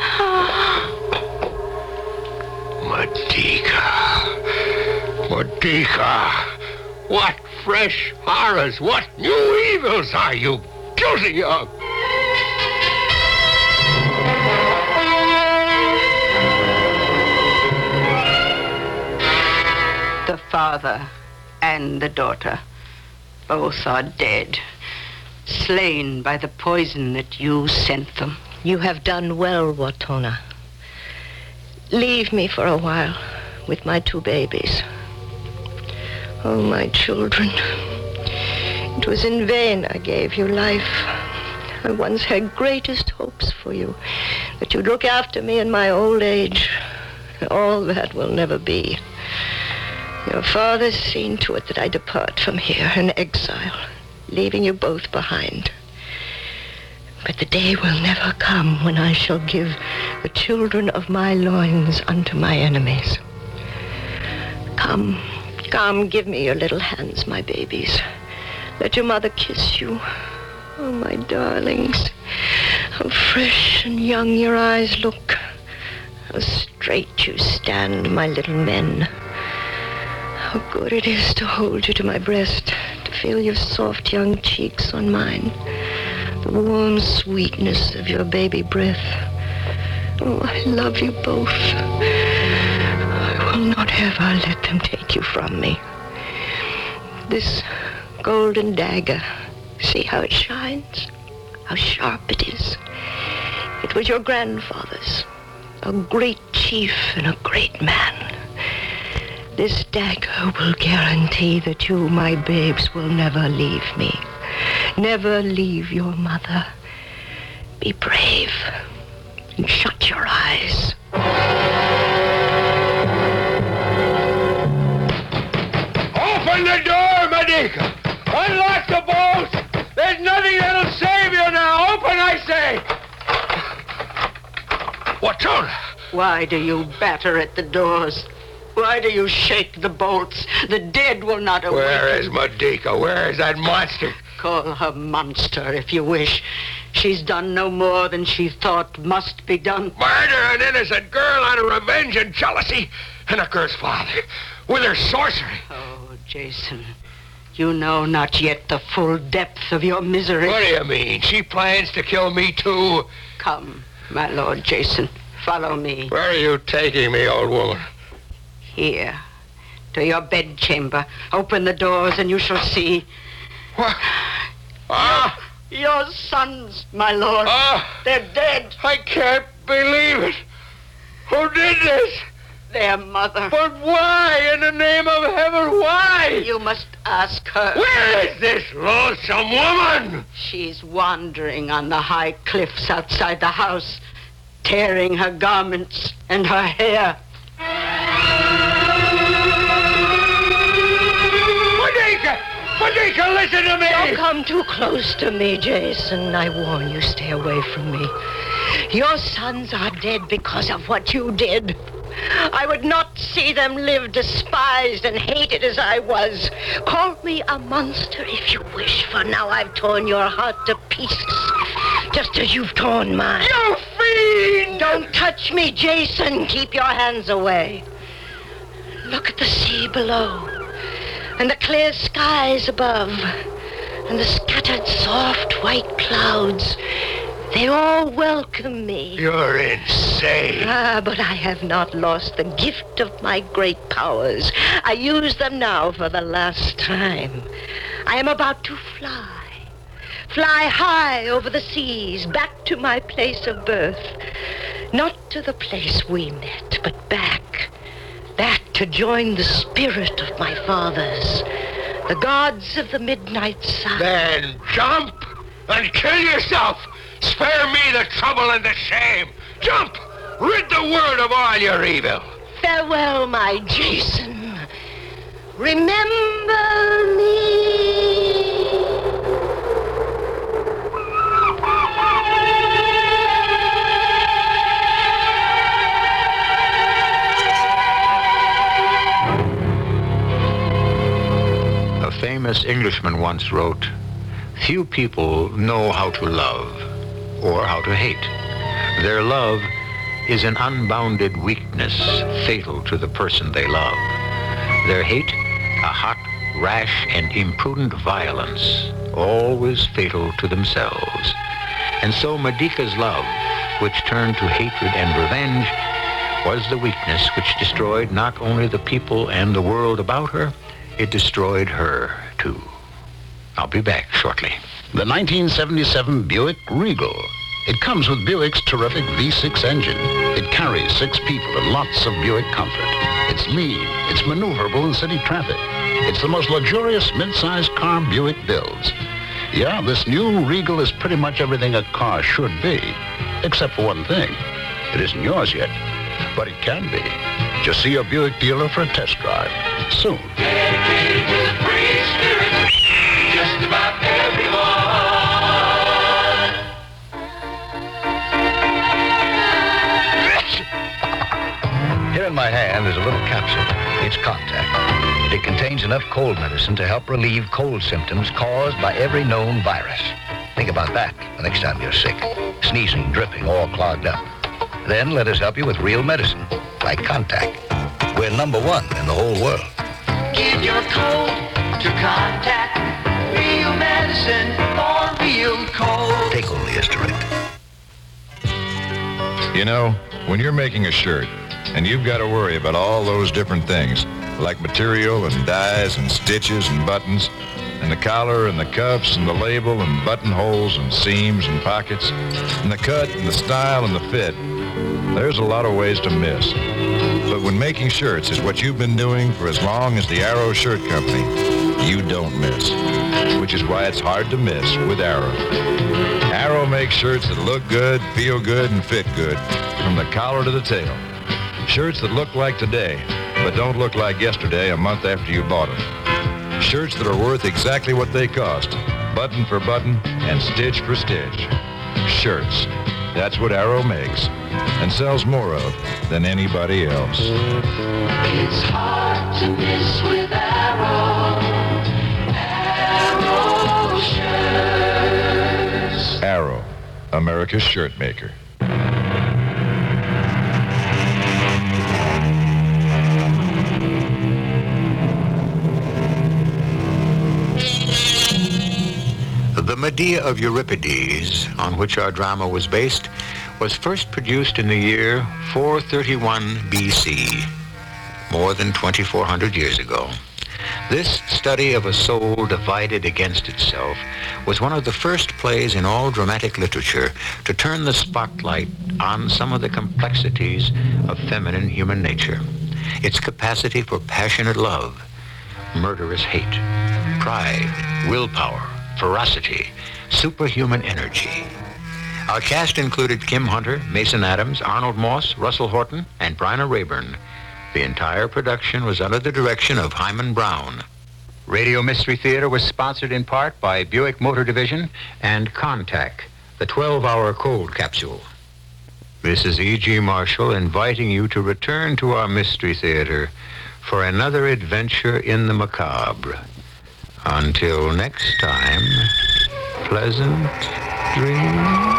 Medica. What fresh horrors, what new evils are you guilty of? The father and the daughter, both are dead, slain by the poison that you sent them. You have done well, Watona. Leave me for a while with my two babies. Oh, my children. It was in vain I gave you life. I once had greatest hopes for you, that you'd look after me in my old age. All that will never be. Your father's seen to it that I depart from here in exile, leaving you both behind. But the day will never come when I shall give the children of my loins unto my enemies. Come, give me your little hands, my babies. Let your mother kiss you. Oh, my darlings, how fresh and young your eyes look. How straight you stand, my little men. How good it is to hold you to my breast, to feel your soft young cheeks on mine, the warm sweetness of your baby breath. Oh, I love you both. I will not ever let them take you from me. This golden dagger, see how it shines? How sharp it is. It was your grandfather's, a great chief and a great man. This dagger will guarantee that you, my babes, will never leave me. Never leave your mother. Be brave and shut your eyes. Open the door, Medica! Unlock the bolts! There's nothing that'll save you now! Open, I say! What's on? Why do you batter at the doors? Why do you shake the bolts? The dead will not awaken. Where is Medica? Where is that monster? Call her monster if you wish. She's done no more than she thought must be done. Murder an innocent girl out of revenge and jealousy, and a girl's father with her sorcery. Oh, Jason, you know not yet the full depth of your misery. What do you mean? She plans to kill me too? Come, my Lord Jason, follow me. Where are you taking me, old woman? Here, to your bedchamber. Open the doors and you shall see. What? Ah! Your sons, my lord. Ah! They're dead. I can't believe it. Who did this? Their mother. But why, in the name of heaven, why? You must ask her. Where is this lonesome woman? She's wandering on the high cliffs outside the house, tearing her garments and her hair. Medica, listen to me! Don't come too close to me, Jason. I warn you, stay away from me. Your sons are dead because of what you did. I would not see them live despised and hated as I was. Call me a monster if you wish, for now I've torn your heart to pieces, just as you've torn mine. You fiend! Don't touch me, Jason. Keep your hands away. Look at the sea below, and the clear skies above, and the scattered soft white clouds. They all welcome me. You're insane. Ah, but I have not lost the gift of my great powers. I use them now for the last time. I am about to fly. Fly high over the seas, back to my place of birth. Not to the place we met, but back to join the spirit of my fathers, the gods of the midnight sun. Then jump and kill yourself. Spare me the trouble and the shame. Jump! Rid the world of all your evil. Farewell, my Jason. Remember me. A famous Englishman once wrote, "Few people know how to love or how to hate. Their love is an unbounded weakness fatal to the person they love. Their hate, a hot, rash, and imprudent violence, always fatal to themselves." And so Medica's love, which turned to hatred and revenge, was the weakness which destroyed not only the people and the world about her, it destroyed her, too. I'll be back shortly. The 1977 Buick Regal. It comes with Buick's terrific V6 engine. It carries 6 people and lots of Buick comfort. It's lean, it's maneuverable in city traffic. It's the most luxurious mid-sized car Buick builds. Yeah, this new Regal is pretty much everything a car should be, except for one thing. It isn't yours yet, but it can be. Just see your Buick dealer for a test drive soon. Dedicated to the free spirit, just about everyone. Here in my hand is a little capsule. It's Contact. It contains enough cold medicine to help relieve cold symptoms caused by every known virus. Think about that the next time you're sick. Sneezing, dripping, all clogged up. Then let us help you with real medicine, like Contact. We're #1 in the whole world. Give your cold to Contact. Real medicine for real cold. Take only as directed. You know, when you're making a shirt, and you've got to worry about all those different things, like material and dyes and stitches and buttons, and the collar and the cuffs and the label and buttonholes and seams and pockets, and the cut and the style and the fit, there's a lot of ways to miss. But when making shirts is what you've been doing for as long as the Arrow Shirt Company, you don't miss, which is why it's hard to miss with Arrow. Arrow makes shirts that look good, feel good, and fit good, from the collar to the tail. Shirts that look like today, but don't look like yesterday a month after you bought them. Shirts that are worth exactly what they cost, button for button and stitch for stitch. Shirts. That's what Arrow makes and sells more of than anybody else. It's hard to miss with Arrow. Arrow shirts. Arrow, America's shirt maker. The Medea of Euripides, on which our drama was based, was first produced in the year 431 BC, more than 2,400 years ago. This study of a soul divided against itself was one of the first plays in all dramatic literature to turn the spotlight on some of the complexities of feminine human nature. Its capacity for passionate love, murderous hate, pride, willpower, ferocity, superhuman energy. Our cast included Kim Hunter, Mason Adams, Arnold Moss, Russell Horton, and Bryna Rayburn. The entire production was under the direction of Hyman Brown. Radio Mystery Theater was sponsored in part by Buick Motor Division and Contact, the 12-hour cold capsule. This is E.G. Marshall inviting you to return to our Mystery Theater for another adventure in the macabre. Until next time, pleasant dreams.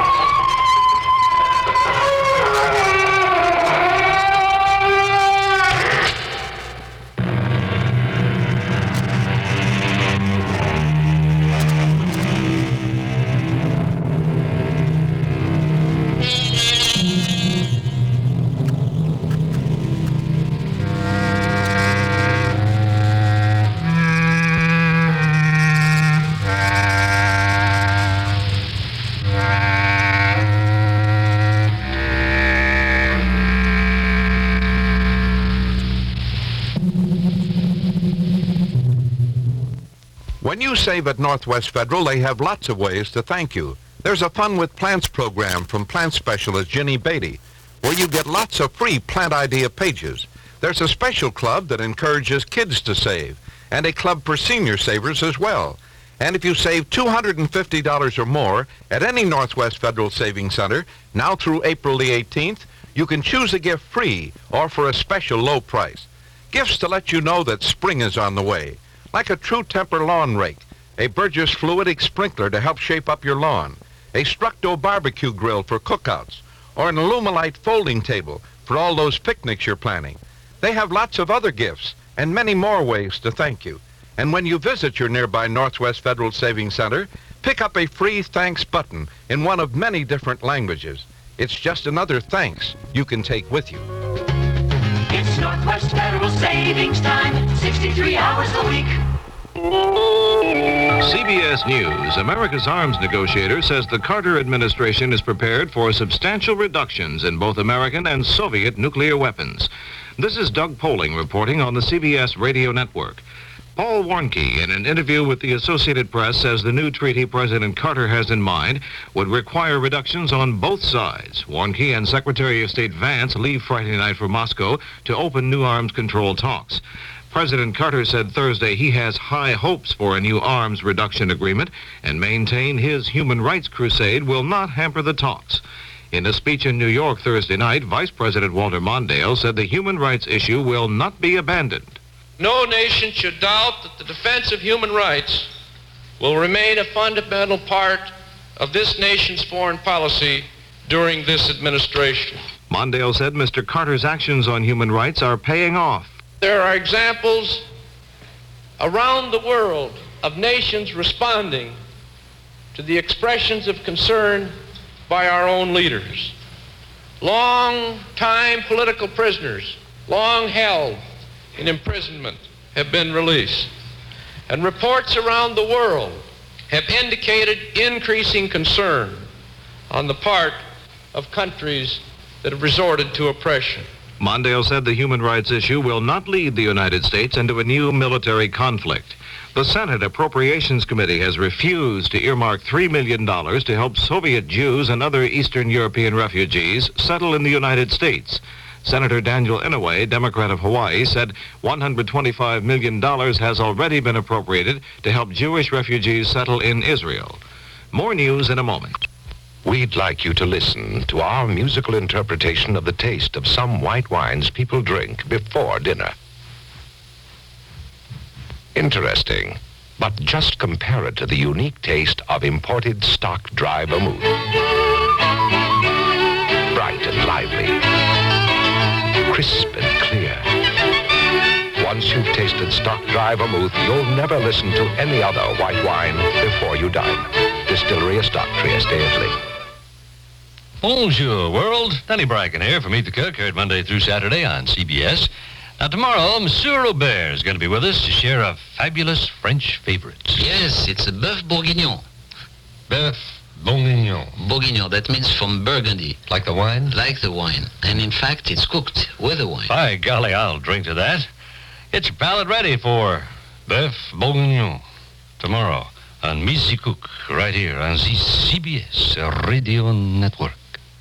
When you save at Northwest Federal, they have lots of ways to thank you. There's a Fun with Plants program from plant specialist Ginny Beatty, where you get lots of free plant idea pages. There's a special club that encourages kids to save, and a club for senior savers as well. And if you save $250 or more at any Northwest Federal Savings Center, now through April the 18th, you can choose a gift free or for a special low price. Gifts to let you know that spring is on the way. Like a True Temper lawn rake, a Burgess fluidic sprinkler to help shape up your lawn, a Structo barbecue grill for cookouts, or an Alumilite folding table for all those picnics you're planning. They have lots of other gifts and many more ways to thank you. And when you visit your nearby Northwest Federal Savings Center, pick up a free thanks button in one of many different languages. It's just another thanks you can take with you. It's Northwest Federal Savings Time, 63 hours a week. CBS News, America's arms negotiator, says the Carter administration is prepared for substantial reductions in both American and Soviet nuclear weapons. This is Doug Poling reporting on the CBS radio network. Paul Warnke, in an interview with the Associated Press, says the new treaty President Carter has in mind would require reductions on both sides. Warnke and Secretary of State Vance leave Friday night for Moscow to open new arms control talks. President Carter said Thursday he has high hopes for a new arms reduction agreement and maintained his human rights crusade will not hamper the talks. In a speech in New York Thursday night, Vice President Walter Mondale said the human rights issue will not be abandoned. No nation should doubt that the defense of human rights will remain a fundamental part of this nation's foreign policy during this administration. Mondale said Mr. Carter's actions on human rights are paying off. There are examples around the world of nations responding to the expressions of concern by our own leaders. Long-time political prisoners, long held in imprisonment, have been released. And reports around the world have indicated increasing concern on the part of countries that have resorted to oppression. Mondale said the human rights issue will not lead the United States into a new military conflict. The Senate Appropriations Committee has refused to earmark $3 million to help Soviet Jews and other Eastern European refugees settle in the United States. Senator Daniel Inouye, Democrat of Hawaii, said $125 million has already been appropriated to help Jewish refugees settle in Israel. More news in a moment. We'd like you to listen to our musical interpretation of the taste of some white wines people drink before dinner. Interesting, but just compare it to the unique taste of imported stock dry vermouth. Bright and lively, crisp and clear. Once you've tasted stock dry vermouth, you'll never listen to any other white wine before you dine. Distillery of Stock, Trieste, Italy. Bonjour, world. Danny Bracken here from Meet the Cook, heard Monday through Saturday on CBS. Now, tomorrow, Monsieur Robert is going to be with us to share a fabulous French favorite. Yes, it's a Bœuf Bourguignon. Bœuf Bourguignon. Bourguignon, that means from Burgundy. Like the wine? Like the wine. And in fact, it's cooked with the wine. By golly, I'll drink to that. Get your palate ready for Bœuf Bourguignon tomorrow on Meet the Cook, right here on the CBS Radio Network.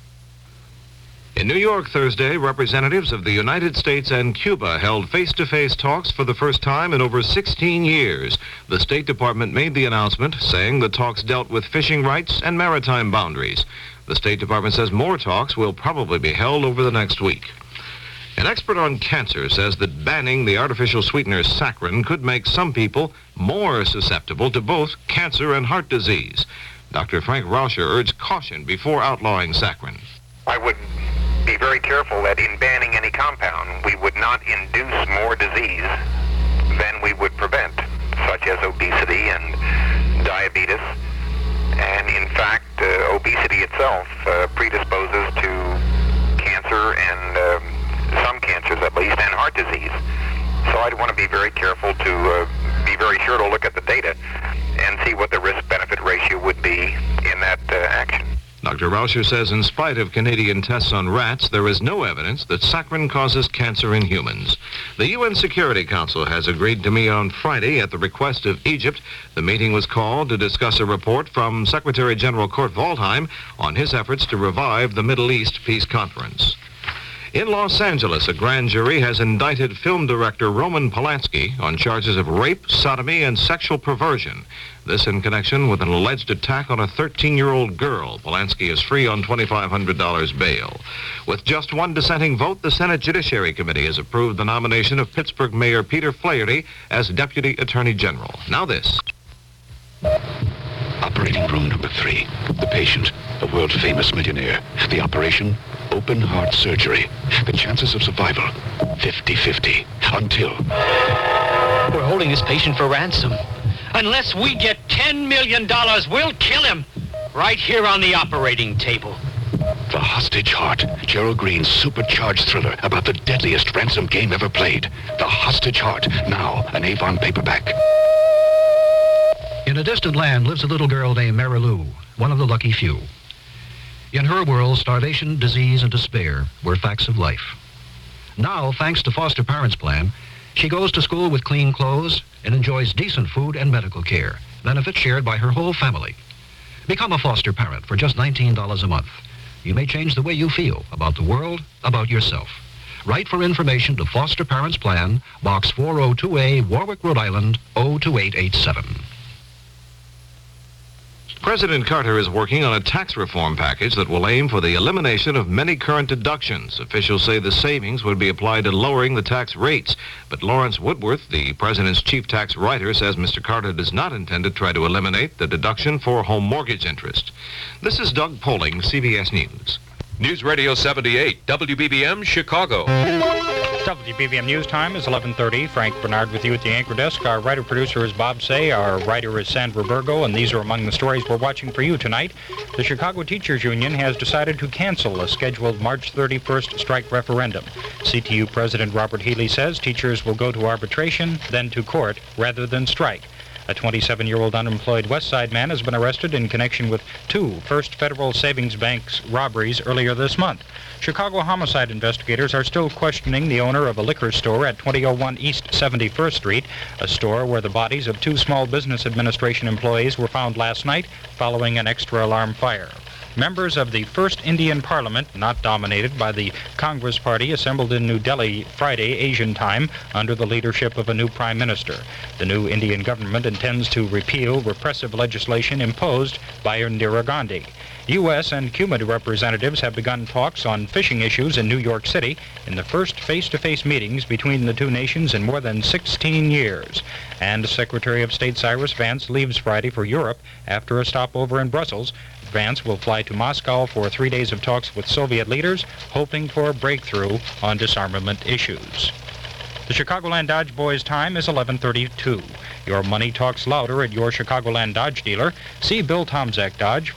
In New York Thursday, representatives of the United States and Cuba held face-to-face talks for the first time in over 16 years. The State Department made the announcement, saying the talks dealt with fishing rights and maritime boundaries. The State Department says more talks will probably be held over the next week. An expert on cancer says that banning the artificial sweetener saccharin could make some people more susceptible to both cancer and heart disease. Dr. Frank Rauscher urged caution before outlawing saccharin. I would be very careful that in banning any compound, we would not induce more disease than we would prevent, such as obesity and diabetes. And in fact, obesity itself predisposes to cancer and some cancers at least, and heart disease. So I'd want to be very careful to be very sure to look at the data and see what the risk-benefit ratio would be in that action. Dr. Rauscher says in spite of Canadian tests on rats, there is no evidence that saccharin causes cancer in humans. The UN Security Council has agreed to meet on Friday at the request of Egypt. The meeting was called to discuss a report from Secretary General Kurt Waldheim on his efforts to revive the Middle East Peace Conference. In Los Angeles, a grand jury has indicted film director Roman Polanski on charges of rape, sodomy, and sexual perversion. This in connection with an alleged attack on a 13-year-old girl. Polanski is free on $2,500 bail. With just one dissenting vote, the Senate Judiciary Committee has approved the nomination of Pittsburgh Mayor Peter Flaherty as Deputy Attorney General. Now this. Operating room number 3. The patient, a world-famous millionaire. The operation, open heart surgery. The chances of survival, 50-50. Until... We're holding this patient for ransom. Unless we get $10 million, we'll kill him. Right here on the operating table. The Hostage Heart, Gerald Green's supercharged thriller about the deadliest ransom game ever played. The Hostage Heart, now an Avon paperback. In a distant land lives a little girl named Marilou, one of the lucky few. In her world, starvation, disease, and despair were facts of life. Now, thanks to Foster Parents Plan, She goes to school with clean clothes and enjoys decent food and medical care, benefits shared by her whole family. Become a foster parent for just $19 a month. You may change the way you feel about the world, about yourself. Write for information to Foster Parents Plan, Box 402A, Warwick, Rhode Island, 02887. President Carter is working on a tax reform package that will aim for the elimination of many current deductions. Officials say the savings would be applied to lowering the tax rates. But Lawrence Woodworth, the president's chief tax writer, says Mr. Carter does not intend to try to eliminate the deduction for home mortgage interest. This is Doug Poling, CBS News. News Radio 78, WBBM, Chicago. WBBM News Time is 11:30. Frank Bernard with you at the anchor desk. Our writer-producer is Bob Say. Our writer is Sandra Burgo, and these are among the stories we're watching for you tonight. The Chicago Teachers Union has decided to cancel a scheduled March 31st strike referendum. CTU President Robert Healy says teachers will go to arbitration, then to court, rather than strike. A 27-year-old unemployed West Side man has been arrested in connection with 2 First Federal Savings Bank's robberies earlier this month. Chicago homicide investigators are still questioning the owner of a liquor store at 2001 East 71st Street, a store where the bodies of 2 Small Business Administration employees were found last night following an extra alarm fire. Members of the First Indian Parliament, not dominated by the Congress Party, assembled in New Delhi Friday, Asian time, under the leadership of a new prime minister. The new Indian government intends to repeal repressive legislation imposed by Indira Gandhi. U.S. and Cuban representatives have begun talks on fishing issues in New York City in the first face-to-face meetings between the 2 nations in more than 16 years. And Secretary of State Cyrus Vance leaves Friday for Europe after a stopover in Brussels. Vance will fly to Moscow for 3 days of talks with Soviet leaders, hoping for a breakthrough on disarmament issues. The Chicagoland Dodge Boys' time is 11:32. Your money talks louder at your Chicagoland Dodge dealer. See Bill Tomzak Dodge,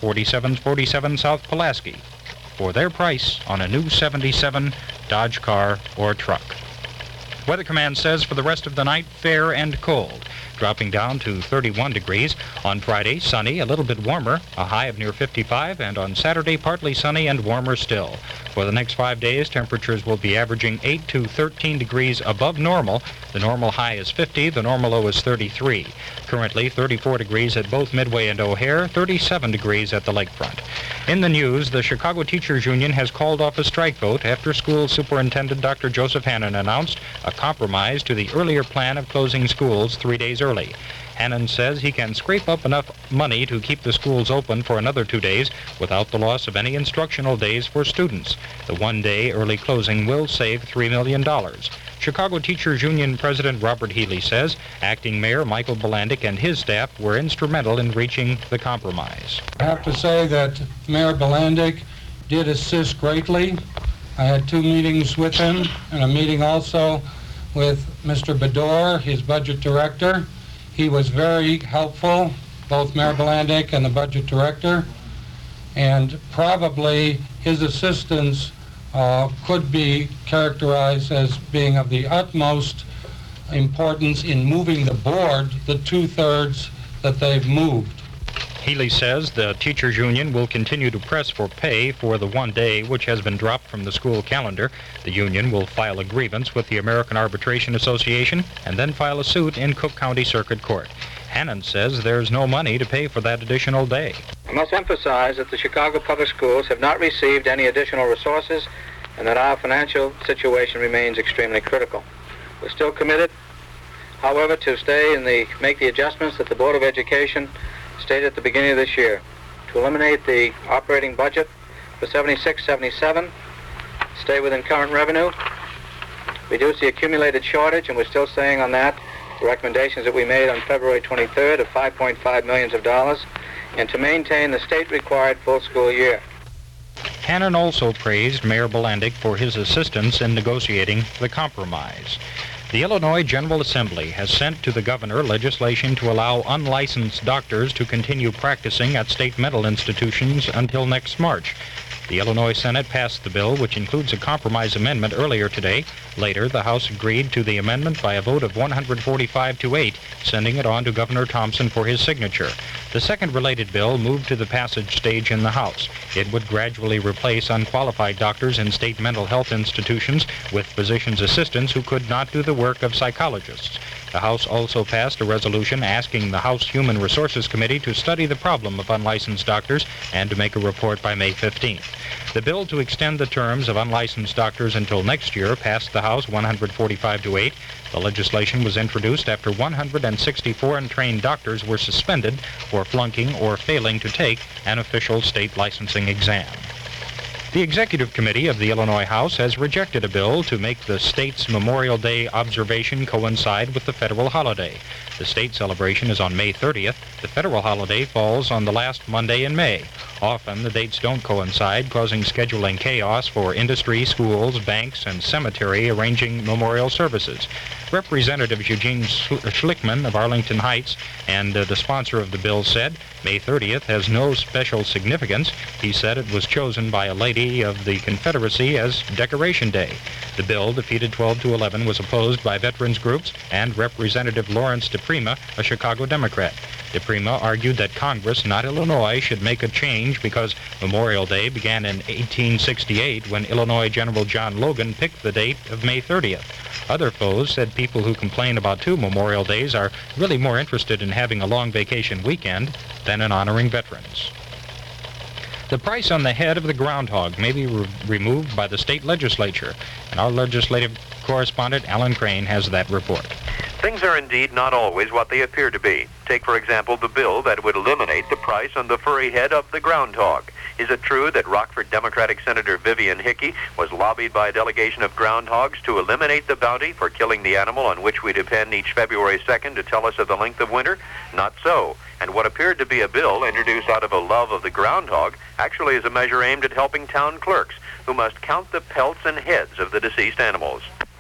4747 South Pulaski, for their price on a new 77 Dodge car or truck. Weather Command says for the rest of the night, fair and cold, dropping down to 31 degrees. On Friday, sunny, a little bit warmer, a high of near 55, and on Saturday, partly sunny and warmer still. For the next 5 days, temperatures will be averaging 8 to 13 degrees above normal. The normal high is 50, the normal low is 33. Currently, 34 degrees at both Midway and O'Hare, 37 degrees at the lakefront. In the news, the Chicago Teachers Union has called off a strike vote after school superintendent Dr. Joseph Hannon announced a compromise to the earlier plan of closing schools 3 days early. Hannon says he can scrape up enough money to keep the schools open for another 2 days without the loss of any instructional days for students. The 1-day early closing will save $3 million. Chicago Teachers Union President Robert Healy says acting Mayor Michael Bilandic and his staff were instrumental in reaching the compromise. I have to say that Mayor Bilandic did assist greatly. I had 2 meetings with him and a meeting also with Mr. Bedore, his budget director. He was very helpful, both Mayor Bilandic and the budget director, and probably his assistance could be characterized as being of the utmost importance in moving the board, the 2/3 that they've moved. Healy says the teachers union will continue to press for pay for the 1 day which has been dropped from the school calendar. The union will file a grievance with the American Arbitration Association and then file a suit in Cook County Circuit Court. Hannon says there's no money to pay for that additional day. I must emphasize that the Chicago Public Schools have not received any additional resources and that our financial situation remains extremely critical. We're still committed, however, to make the adjustments that the Board of Education stated at the beginning of this year to eliminate the operating budget for 76-77, stay within current revenue, reduce the accumulated shortage, and we're still staying on that, the recommendations that we made on February 23rd of $5.5 million, and to maintain the state-required full school year. Hannon also praised Mayor Bilandic for his assistance in negotiating the compromise. The Illinois General Assembly has sent to the governor legislation to allow unlicensed doctors to continue practicing at state mental institutions until next March. The Illinois Senate passed the bill, which includes a compromise amendment, earlier today. Later, the House agreed to the amendment by a vote of 145 to 8, sending it on to Governor Thompson for his signature. The second related bill moved to the passage stage in the House. It would gradually replace unqualified doctors in state mental health institutions with physician's assistants who could not do the work of psychologists. The House also passed a resolution asking the House Human Resources Committee to study the problem of unlicensed doctors and to make a report by May 15th. The bill to extend the terms of unlicensed doctors until next year passed the House 145 to 8. The legislation was introduced after 160 foreign-trained doctors were suspended for flunking or failing to take an official state licensing exam. The Executive Committee of the Illinois House has rejected a bill to make the state's Memorial Day observation coincide with the federal holiday. The state celebration is on May 30th. The federal holiday falls on the last Monday in May. Often, the dates don't coincide, causing scheduling chaos for industry, schools, banks, and cemetery arranging memorial services. Representative Eugene Schlickman of Arlington Heights and the sponsor of the bill said May 30th has no special significance. He said it was chosen by a lady of the Confederacy as Decoration Day. The bill, defeated 12 to 11, was opposed by veterans groups and Representative Lawrence DePrima, a Chicago Democrat. DePrima argued that Congress, not Illinois, should make a change because Memorial Day began in 1868 when Illinois General John Logan picked the date of May 30th. Other foes said people who complain about two Memorial Days are really more interested in having a long vacation weekend than in honoring veterans. The price on the head of the groundhog may be removed by the state legislature, and our legislative correspondent Alan Crane has that report. Things are indeed not always what they appear to be. Take, for example, the bill that would eliminate the price on the furry head of the groundhog. Is it true that Rockford Democratic Senator Vivian Hickey was lobbied by a delegation of groundhogs to eliminate the bounty for killing the animal on which we depend each February 2nd to tell us of the length of winter? Not so. And what appeared to be a bill introduced out of a love of the groundhog actually is a measure aimed at helping town clerks who must count the pelts and heads of the deceased animals.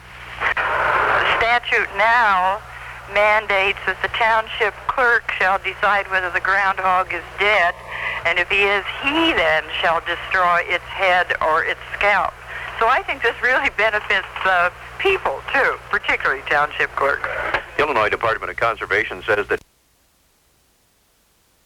The statute now mandates that the township clerk shall decide whether the groundhog is dead, and if he is, he then shall destroy its head or its scalp. So I think this really benefits people, too, particularly township clerks. The Illinois Department of Conservation says that